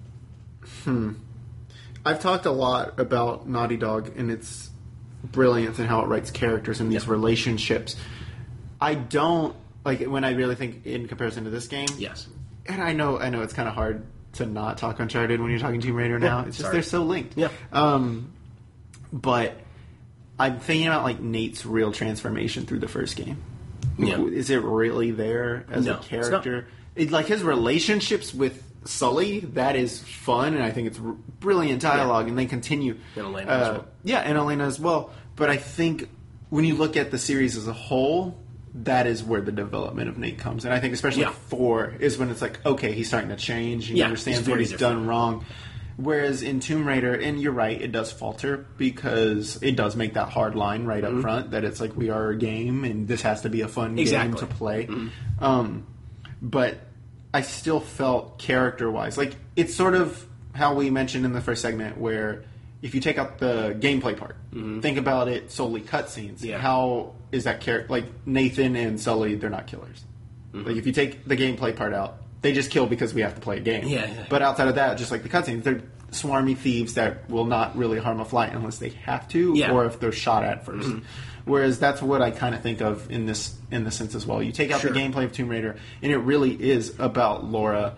Hmm. I've talked a lot about Naughty Dog and its brilliance and how it writes characters and these yeah. relationships. I don't... Like, when I really think in comparison to this game... Yes. And I know I know it's kind of hard to not talk Uncharted when you're talking Tomb Raider now. Yeah, it's just sorry. they're so linked. Yeah. Um, but... I'm thinking about like Nate's real transformation through the first game. Yeah. Is it really there as no, a character? It, like his relationships with Sully, that is fun, and I think it's r- brilliant dialogue. Yeah. And they continue. And Elena uh, as well. Yeah, and Elena as well. But I think when you look at the series as a whole, that is where the development of Nate comes. And I think especially yeah. four is when it's like, okay, he's starting to change. He yeah, understands what he's different. done wrong. Whereas in Tomb Raider, and you're right, it does falter because it does make that hard line right up mm-hmm. front that it's like we are a game and this has to be a fun exactly. game to play. Mm-hmm. Um, but I still felt character-wise, like it's sort of how we mentioned in the first segment where if you take out the gameplay part, mm-hmm. think about it solely cutscenes. Yeah. How is that character? Like Nathan and Sully, they're not killers. Mm-hmm. Like if you take the gameplay part out, they just kill because we have to play a game. Yeah, yeah. But outside of that, just like the cutscenes, they're swarmy thieves that will not really harm a fly unless they have to, yeah. or if they're shot at first. Mm-hmm. Whereas that's what I kind of think of in this in this sense as well. You take out sure. the gameplay of Tomb Raider, and it really is about Laura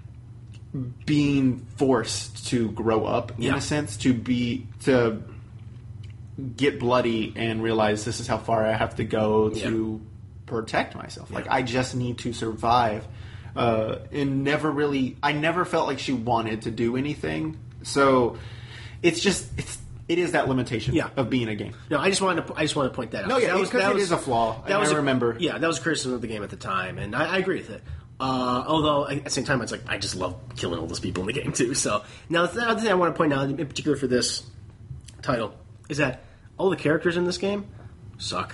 being forced to grow up in yeah. a sense, to be to get bloody and realize this is how far I have to go to yeah. protect myself. Yeah. Like I just need to survive. Uh, and never really, I never felt like she wanted to do anything. So it's just, it's, it is that limitation yeah. of being a game. No, I just wanted to, I just want to point that out. No, yeah, that was, because that it was, is a flaw. That was I a, remember. Yeah, that was a criticism of the game at the time, and I, I agree with it. Uh, although at the same time, it's like I just love killing all those people in the game too. So now the other thing I want to point out, in particular for this title, is that all the characters in this game suck.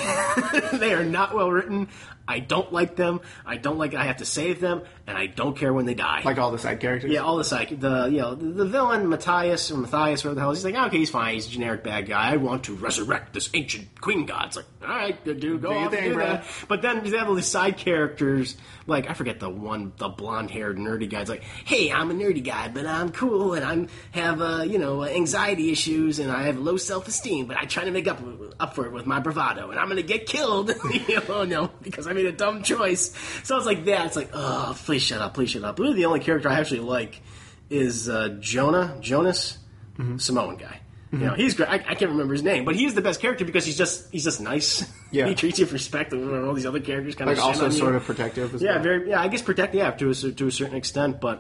They are not well written. I don't like them. I don't like. I have to save them, and I don't care when they die. Like all the side characters. Yeah, all the side. The you know the, the villain Matthias or Matthias, whatever the hell. He's like, okay, he's fine. He's a generic bad guy. I want to resurrect this ancient queen god. It's like, all right, good dude, go do off thing, and do bro. that. But then you have all these side characters. Like I forget the one, the blonde-haired nerdy guy. It's like, hey, I'm a nerdy guy, but I'm cool, and I'm have uh, you know anxiety issues, and I have low self-esteem, but I try to make up up for it with my bravado, and I'm gonna get killed. you know, no, because I made a dumb choice. So it's like that. It's like, oh, please shut up, please shut up. Really, the only character I actually like is uh, Jonah, Jonas, mm-hmm. Samoan guy. Mm-hmm. You know, he's great. I, I can't remember his name, but he's the best character because he's just he's just nice. Yeah, he treats you with respect, and all these other characters kind like of also sort you. of protective. As yeah, well. very. Yeah, I guess protect. Yeah, to a to a certain extent, but.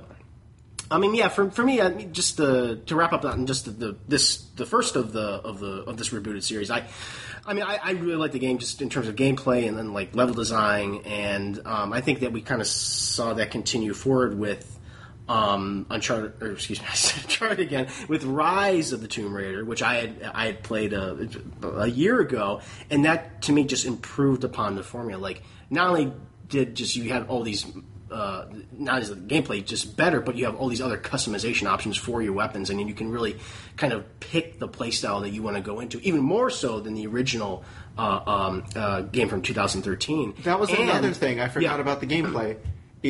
I mean, yeah. For for me, I mean, just uh, to wrap up on just the, the this the first of the of the of this rebooted series, I, I mean, I, I really like the game just in terms of gameplay and then like level design, and um, I think that we kind of saw that continue forward with um, Uncharted, or excuse me, Uncharted again with Rise of the Tomb Raider, which I had I had played a, a year ago, and that to me just improved upon the formula. Like not only did just you had all these. Uh, not as the gameplay just better, but you have all these other customization options for your weapons, and then you can really kind of pick the playstyle that you want to go into, even more so than the original uh, um, uh, game from two thousand thirteen. That was and, another thing I forgot yeah. about the gameplay.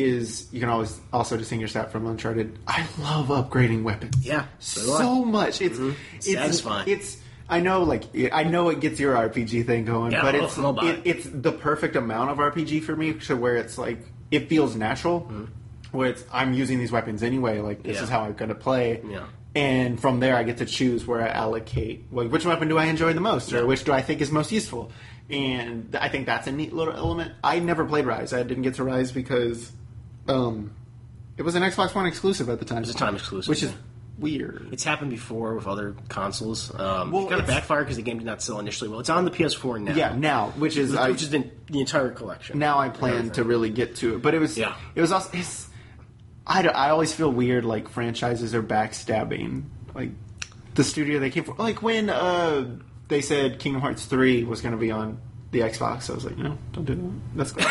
Is you can always also distinguish that from Uncharted. I love upgrading weapons. Yeah, so, so much. It's mm-hmm. it's satisfying. It's I know, like I know it gets your R P G thing going, yeah, but it's oh, it, it's the perfect amount of R P G for me to where it's like it feels natural. Mm-hmm. Where it's I'm using these weapons anyway. Like this yeah. is how I'm going to play. Yeah. And from there, I get to choose where I allocate. Like, which weapon do I enjoy the most, or which do I think is most useful? And I think that's a neat little element. I never played Rise. I didn't get to Rise because um, it was an Xbox One exclusive at the time. It was a time exclusive, which is yeah. weird. It's happened before with other consoles. Um, Well, it kind of it's- backfired because the game did not sell initially well. It's on the P S four now. Yeah, now, which is which, I, which is the, the entire collection. now I plan to really get to it. But it was, Yeah. it was also. It's, I, don't- I always feel weird like franchises are backstabbing like the studio they came for. Like when uh, they said Kingdom Hearts three was going to be on the Xbox, I was like, no, don't do that. That's good.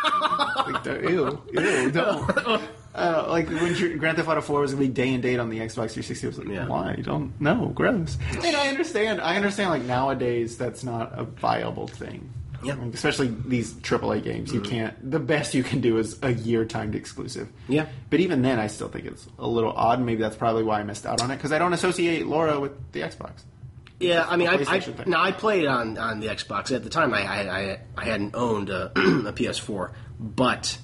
like, ew, ew, don't. Uh, like when Grand Theft Auto four was going to be day and date on the Xbox three sixty, I was like, Yeah. why? Don't no, gross. And I understand. I understand. Like nowadays, that's not a viable thing. Yeah. Like, especially these triple A games, you can't. The best you can do is a year timed exclusive. Yeah. But even then, I still think it's a little odd. Maybe that's probably why I missed out on it because I don't associate Laura with the Xbox. Yeah, I mean, I, I PlayStation thing. now I played on, on the Xbox at the time. I I, I, I hadn't owned a, a P S four, but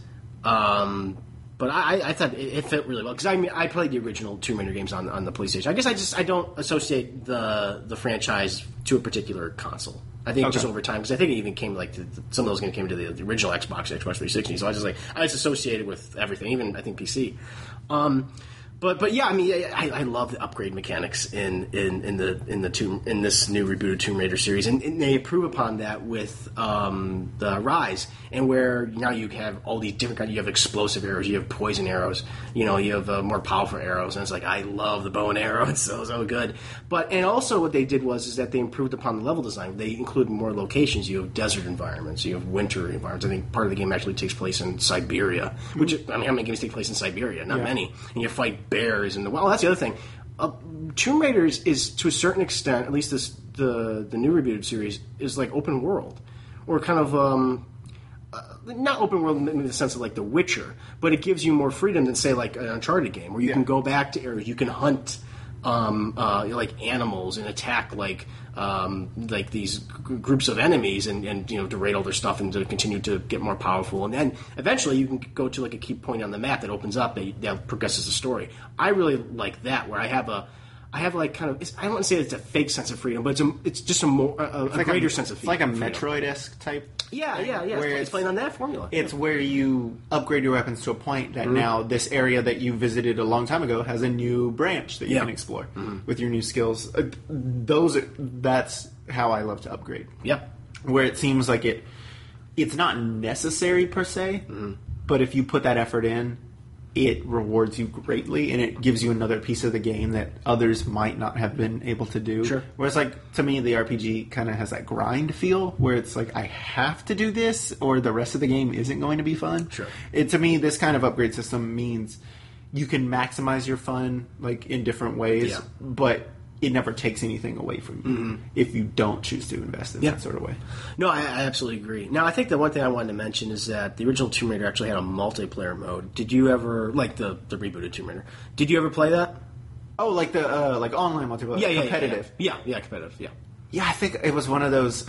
um, but I, I thought it, it fit really well because I mean I played the original Tomb Raider games on on the PlayStation. I guess I just I don't associate the the franchise to a particular console. I think Okay. just over time because I think it even came like to, some of those games came to the, the original Xbox, Xbox three sixty. So I was just like I was associated with everything, even I think P C. Um, But but yeah, I mean, I, I love the upgrade mechanics in, in, in the in the tomb, in this new rebooted Tomb Raider series, and, and they improve upon that with um, the Rise, and where now you have all these different kinds. You have explosive arrows, you have poison arrows, you know, you have uh, more powerful arrows, and it's like I love the bow and arrow; it's so so good. But and also what they did was is that they improved upon the level design. They included more locations. You have desert environments, you have winter environments. I think part of the game actually takes place in Siberia, which I mean, how many games take place in Siberia? Not Yeah. many. And you fight bears and the well. That's the other thing. Uh, Tomb Raider is, is to a certain extent, at least this the the new rebooted series is like open world, or kind of um, uh, not open world in the sense of like The Witcher, but it gives you more freedom than say like an Uncharted game, where you Yeah. can go back to areas, you can hunt um, uh, like animals and attack like um, like these g- groups of enemies and, and you know to raid all their stuff and to continue to get more powerful, and then eventually you can go to like a key point on the map that opens up that, that progresses the story. I really like that where I have a I have like kind of it's, I don't want to say it's a fake sense of freedom, but it's a, it's just a more a, a like greater a, sense of it's like a freedom. Metroid-esque type. Yeah, yeah, yeah. Where It's, it's- it's playing on that formula. It's where you upgrade your weapons to a point that Mm-hmm. now this area that you visited a long time ago has a new branch that you Yeah. can explore Mm-hmm. with your new skills. Uh, those are, that's how I love to upgrade. Yep. Where it seems like it it's not necessary per se, Mm-hmm. but if you put that effort in, it rewards you greatly and it gives you another piece of the game that others might not have been able to do. Sure. Whereas, like, to me, the R P G kind of has that grind feel where it's like, I have to do this or the rest of the game isn't going to be fun. Sure. It, to me, this kind of upgrade system means you can maximize your fun, like, in different ways, Yeah. but it never takes anything away from you if you don't choose to invest in Yeah. that sort of way. No, I, I absolutely agree. Now, I think the one thing I wanted to mention is that the original Tomb Raider actually had a multiplayer mode. Did you ever, like the, the rebooted Tomb Raider, did you ever play that? Oh, like the uh, like online multiplayer, Yeah, yeah, competitive. Yeah, yeah, yeah competitive, yeah. Yeah, I think it was one of those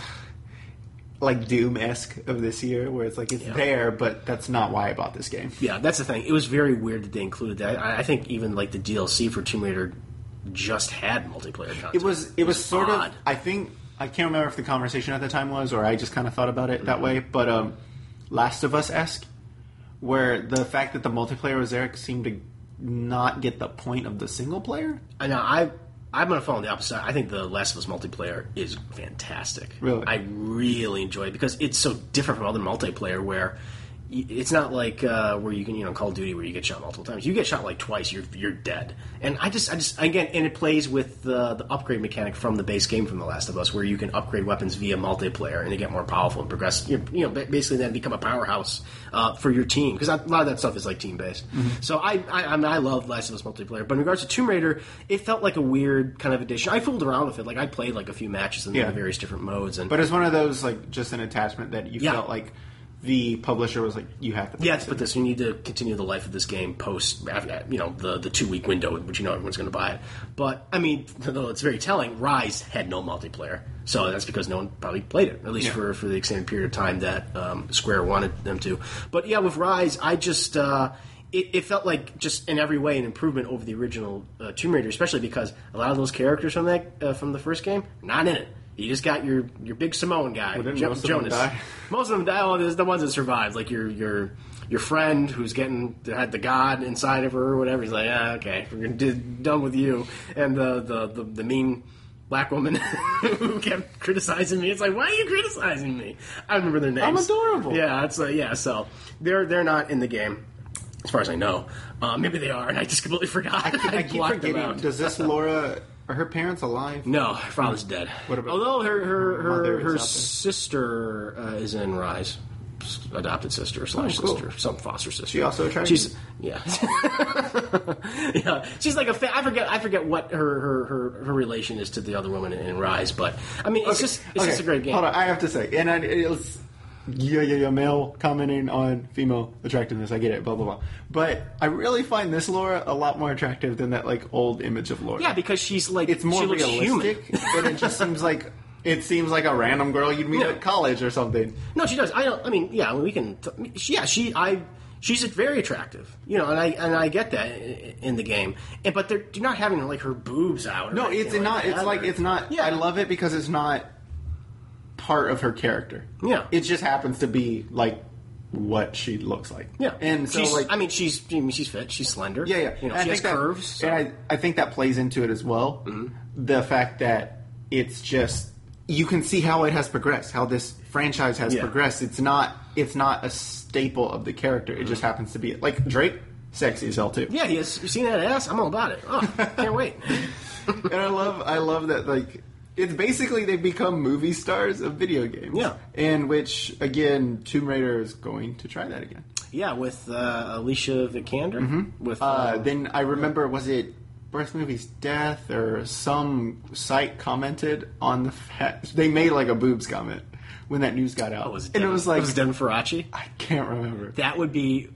like Doom-esque of this year, where it's like it's Yeah. there, but that's not why I bought this game. Yeah, that's the thing. It was very weird that they included that. I, I think even like the D L C for Tomb Raider just had multiplayer content. It was it was sort odd. of. I think I can't remember if the conversation at the time was, or I just kind of thought about it that way. But um, Last of Us-esque, where the fact that the multiplayer was there seemed to not get the point of the single player. I know. I I'm going to follow the opposite. I think the Last of Us multiplayer is fantastic. Really? I really enjoy it because it's so different from other multiplayer where y- it's not like uh, where you can, you know, Call of Duty where you get shot multiple times. You get shot like twice, you're you're dead. And I just, I just again, and it plays with the the upgrade mechanic from the base game from The Last of Us, where you can upgrade weapons via multiplayer and they get more powerful and progress. You you know, ba- basically then become a powerhouse uh, for your team because a lot of that stuff is like team based. So I, I, I mean, I love Last of Us multiplayer, but in regards to Tomb Raider, it felt like a weird kind of addition. I fooled around with it, like I played like a few matches in Yeah. the various different modes, and But it's one of those like just an attachment that you Yeah. felt like the publisher was like, you have to. put yeah, this but this we need to continue the life of this game post, you know, the the two week window, which you know everyone's going to buy it. But I mean, though it's very telling, Rise had no multiplayer, so that's because no one probably played it, at least Yeah. for for the extended period of time that um, Square wanted them to. But yeah, with Rise, I just uh, it, it felt like just in every way an improvement over the original uh, Tomb Raider, especially because a lot of those characters from that uh, from the first game not in it. You just got your, your big Samoan guy, Well, didn't jo- most of Jonas. them die? Most of them die. Oh, there's the ones that survived, like your your your friend who's getting had the god inside of her or whatever. He's like, ah, okay, we're gonna do, done with you. And the the, the, the mean black woman who kept criticizing me. It's like, why are you criticizing me? I remember their names. I'm adorable. Yeah, it's uh, yeah. So they're they're not in the game. As far as I know, uh, maybe they are, and I just completely forgot. I keep, I keep blocked them forgetting. out. Does this Laura? Are her parents alive? No, her father's dead. What about Although her her her mother her, is her out there? sister uh, is in Rise, adopted sister slash Oh, cool. sister, some foster sister. She also attractive? She's yeah, yeah. She's like a fa- I forget I forget what her, her, her, her relation is to the other woman in, in Rise, but I mean it's just it's Okay, just a great game. Hold on, I have to say, and I, it's yeah, yeah, yeah, male commenting on female attractiveness. I get it, blah blah blah. But I really find this Laura a lot more attractive than that like old image of Laura. Yeah, because she's like it's more she looks realistic, human. and it just seems like it seems like a random girl you'd meet Yeah. at college or something. No, she does. I don't. I mean, yeah, I mean, we can. T- yeah, she. I. She's very attractive, you know, and I and I get that in, in the game. And but they're, they're not having like her boobs out. Or No, anything it's like not. that, It's like or- it's not. Yeah. I love it because it's not part of her character. Yeah. it just happens to be like what she looks like. Yeah, and so she's, like I mean, she's I mean, she's fit, she's slender. Yeah, yeah. You know, And she I has think that- curves. So. And I, I think that plays into it as well. Mm-hmm. The fact that it's just you can see how it has progressed, how this franchise has Yeah. progressed. It's not it's not a staple of the character. It just happens to be like Drake, sexy as hell too. yeah, he has. You seen that ass? I'm all about it. Oh, can't wait. And I love I love that like it's basically they've become movie stars of video games. Yeah. In which again Tomb Raider is going to try that again. Yeah, with uh, Alicia Vikander. With Uh, uh, then I remember, was it Birth Movies Death or some site commented on the fact they made like a boobs comment when that news got out, oh, was it and Devin, it was like was it Devin Faraci? I can't remember. That would be.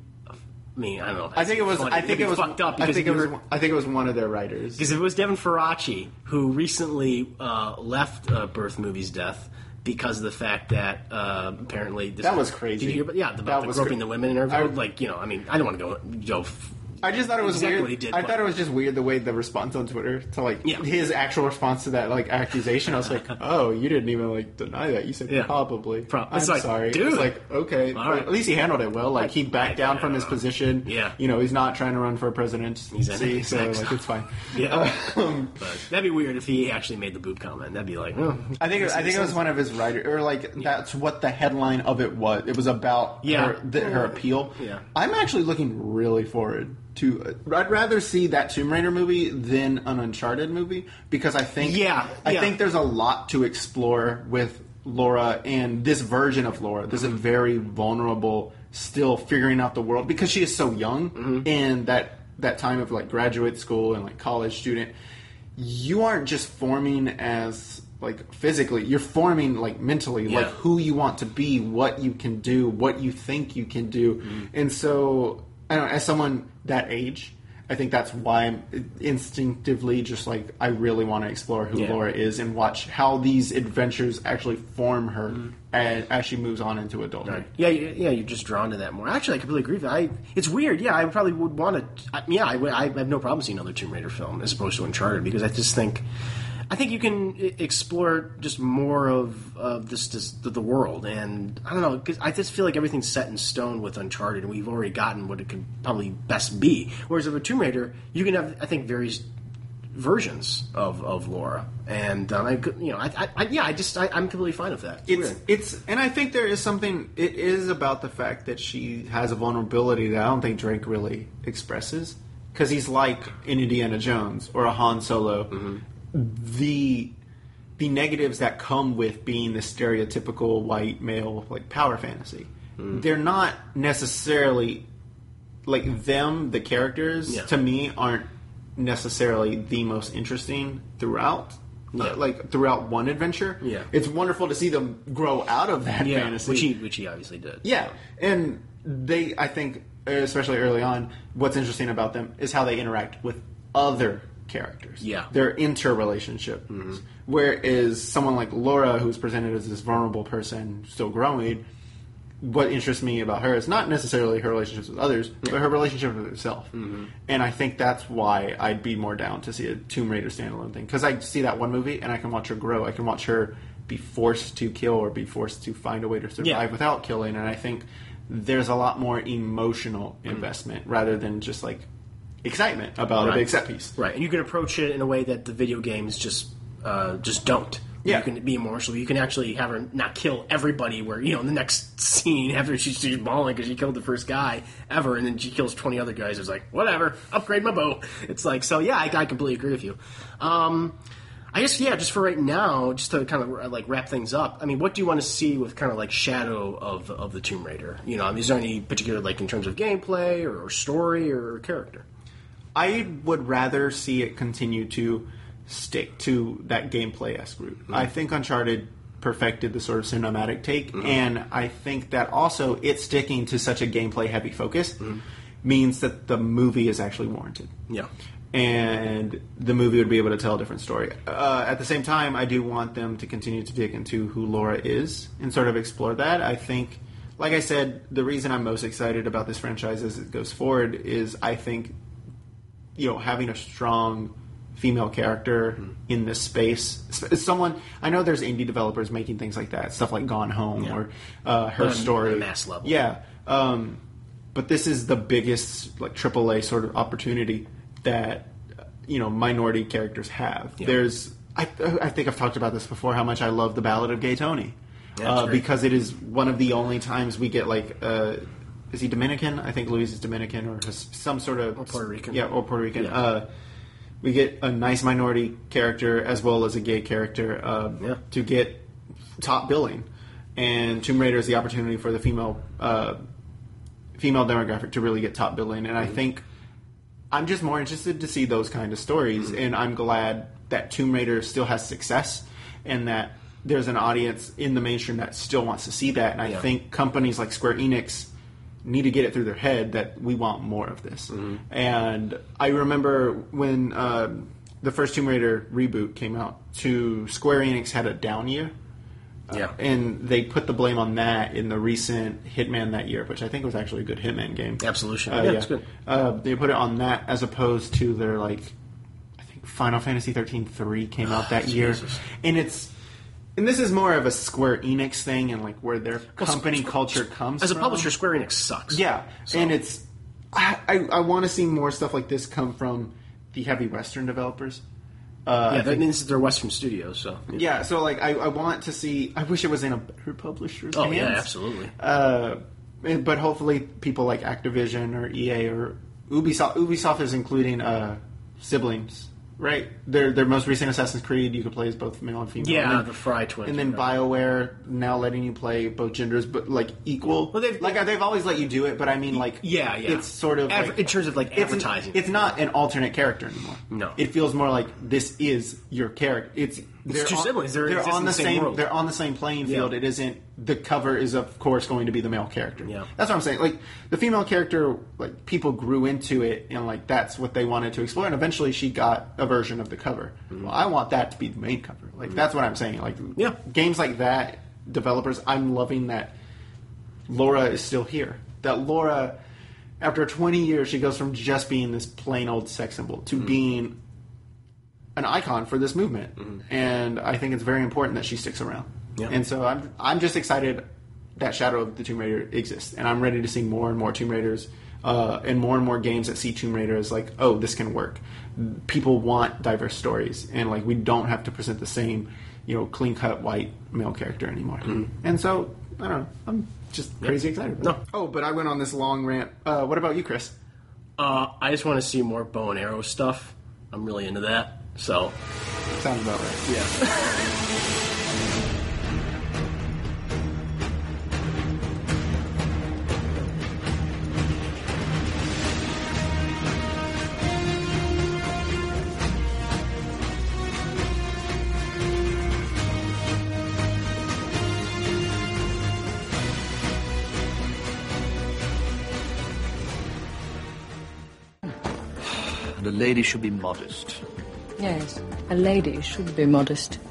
I mean, I don't know. If I think it was. funny. I think It'd it be was. fucked up. I because think if it was. you were- I think it was one of their writers. Because if it was Devin Faraci who recently uh, left uh, Birth Movies Death because of the fact that uh, apparently this That was crazy. Did you hear about, yeah, about That the was groping cra- the women and everything. I- like you know, I mean, I don't want to go. You know, f- I just thought it was exactly weird. what he did, I but- thought it was just weird the way the response on Twitter to like Yeah. his actual response to that like accusation. I was like, oh, you didn't even like deny that. You said Yeah. probably. Pro- I'm it's like, sorry. dude. It's like okay, All but right. at least he handled it well. Like he backed down from his Yeah. position. Yeah. you know he's not trying to run for presidency. He's in- so exactly. like it's fine. yeah, Um, but that'd be weird if he actually made the boob comment. That'd be like, oh, I think it, I think it was one of his writers, or like that's what the headline of it was. It was about Yeah. her, the, her appeal. Yeah. I'm actually looking really forward to. I'd rather see that Tomb Raider movie than an Uncharted movie because I think Yeah, I yeah. think there's a lot to explore with Laura and this version of Laura. This is very vulnerable, still figuring out the world because she is so young Mm-hmm. in that that time of like graduate school and like college student. You aren't just forming as like physically, you're forming like mentally, Yeah. like who you want to be, what you can do, what you think you can do. Mm-hmm. And so, I don't know, as someone that age, I think that's why I'm instinctively just like, I really want to explore who Yeah. Laura is and watch how these adventures actually form her Mm-hmm. as, as she moves on into adulthood. yeah, you- yeah, you're just drawn to that more. Actually, I completely agree with that. I, it's weird. Yeah, I probably would want to. I, yeah, I, would- I have no problem seeing another Tomb Raider film as opposed to Uncharted because I just think, I think you can e- explore just more of, of this, this the, the world, and I don't know because I just feel like everything's set in stone with Uncharted, and we've already gotten what it could probably best be. Whereas with a Tomb Raider, you can have, I think, various versions of, of Laura, and um, I could, you know, I, I, I yeah, I just I, I'm completely fine with that. It's weird. it's and I think there is something. It is about the fact that she has a vulnerability that I don't think Drake really expresses because he's like an Indiana Jones or a Han Solo. Mm-hmm. The the negatives that come with being the stereotypical white male like power fantasy, Mm-hmm. they're not necessarily like them. The characters Yeah. to me aren't necessarily the most interesting throughout. Yeah. Uh, like throughout one adventure, Yeah. it's wonderful to see them grow out of that yeah, fantasy. which he which he obviously did. yeah, and they, I think, especially early on, what's interesting about them is how they interact with other characters. Yeah. their interrelationship. Mm-hmm. Whereas someone like Laura, who's presented as this vulnerable person still growing, what interests me about her is not necessarily her relationships with others, yeah. but her relationship with herself. Mm-hmm. And I think that's why I'd be more down to see a Tomb Raider standalone thing. Because I see that one movie, and I can watch her grow. I can watch her be forced to kill or be forced to find a way to survive yeah. without killing. And I think there's a lot more emotional investment mm-hmm. rather than just, like, excitement about right. a big set piece. Right. And you can approach it in a way that the video games just uh, just don't. Yeah. You can be emotional. You can actually have her not kill everybody where, you know, in the next scene after she's, she's bawling because she killed the first guy ever and then she kills twenty other guys. It's like, whatever, upgrade my bow. It's like, so yeah, I, I completely agree with you. Um, I guess, yeah, just for right now, just to kind of like wrap things up, I mean, what do you want to see with kind of like Shadow of of the Tomb Raider? You know, I mean, is there any particular, like in terms of gameplay or, or story or character? I would rather see it continue to stick to that gameplay-esque route. Mm-hmm. I think Uncharted perfected the sort of cinematic take, mm-hmm. and I think that also it sticking to such a gameplay-heavy focus mm-hmm. means that the movie is actually warranted. Yeah. And the movie would be able to tell a different story. Uh, at the same time, I do want them to continue to dig into who Laura is and sort of explore that. I think, like I said, the reason I'm most excited about this franchise as it goes forward is I think, you know, having a strong female character mm. in this space. Someone, I know there's indie developers making things like that, stuff like Gone Home yeah. or uh, Her um, Story. On a mass level. Yeah. Um, but this is the biggest like triple A sort of opportunity that, you know, minority characters have. Yeah. There's, I, I think I've talked about this before, how much I love The Ballad of Gay Tony. Yeah, uh, because it is one of the only times we get like... Uh, is he Dominican? I think Luis is Dominican or has some sort of... Or Puerto Rican. Yeah, or Puerto Rican. Yeah. Uh, we get a nice minority character as well as a gay character uh, yeah. to get top billing. And Tomb Raider is the opportunity for the female uh, female demographic to really get top billing. And mm-hmm. I think I'm just more interested to see those kind of stories. Mm-hmm. And I'm glad that Tomb Raider still has success and that there's an audience in the mainstream that still wants to see that. And I yeah. think companies like Square Enix need to get it through their head that we want more of this. Mm-hmm. And I remember when uh, the first Tomb Raider reboot came out, to Square Enix had a down year. Uh, yeah. And they put the blame on that in the recent Hitman that year, which I think was actually a good Hitman game. Absolution. Uh, yeah, yeah. it's good. Uh, they put it on that as opposed to their, like, I think Final Fantasy thirteen three came out that year. And it's... And this is more of a Square Enix thing and like where their company well, culture comes As a from. publisher, Square Enix sucks. Yeah. So. And it's... I, I, I want to see more stuff like this come from the heavy Western developers. Uh, yeah, that means they're Western studios, so... Yeah, yeah so like I, I want to see... I wish it was in a better publisher's Oh, hands. yeah, absolutely. Uh, but hopefully people like Activision or E A or Ubisoft... Ubisoft is including uh, siblings... Right, their their most recent Assassin's Creed, you could play as both male and female. Yeah, and then, the Fry twins. And then BioWare now letting you play both genders, but like equal. Well, they've, like they've always let you do it, but I mean, like, yeah, yeah, it's sort of Adver- like, in terms of like it's advertising. An, it's not an alternate character anymore. No, it feels more like this is your character. It's it's two on, siblings. They're, they're on the, the same. same world. They're on the same playing field. Yeah. It isn't. The cover is of course going to be the male character. Yeah, that's what I'm saying. Like the female character, like people grew into it, and like that's what they wanted to explore. And eventually, she got a version of the cover. Mm-hmm. Well, I want that to be the main cover. Like mm-hmm. that's what I'm saying. Like yeah. games like that, developers, I'm loving that Laura is still here. That Laura, after twenty years, she goes from just being this plain old sex symbol to mm-hmm. being an icon for this movement. Mm-hmm. And I think it's very important that she sticks around. Yeah. And so I'm I'm just excited that Shadow of the Tomb Raider exists, and I'm ready to see more and more Tomb Raiders uh, and more and more games that see Tomb Raider as like, oh, this can work. People want diverse stories, and like we don't have to present the same, you know, clean cut white male character anymore. Mm-hmm. And so I don't know, I'm just crazy excited. About no, it. Oh, but I went on this long rant. Uh, what about you, Chris? Uh, I just want to see more bow and arrow stuff. I'm really into that. So sounds about right. Yeah. And a lady should be modest. Yes, a lady should be modest.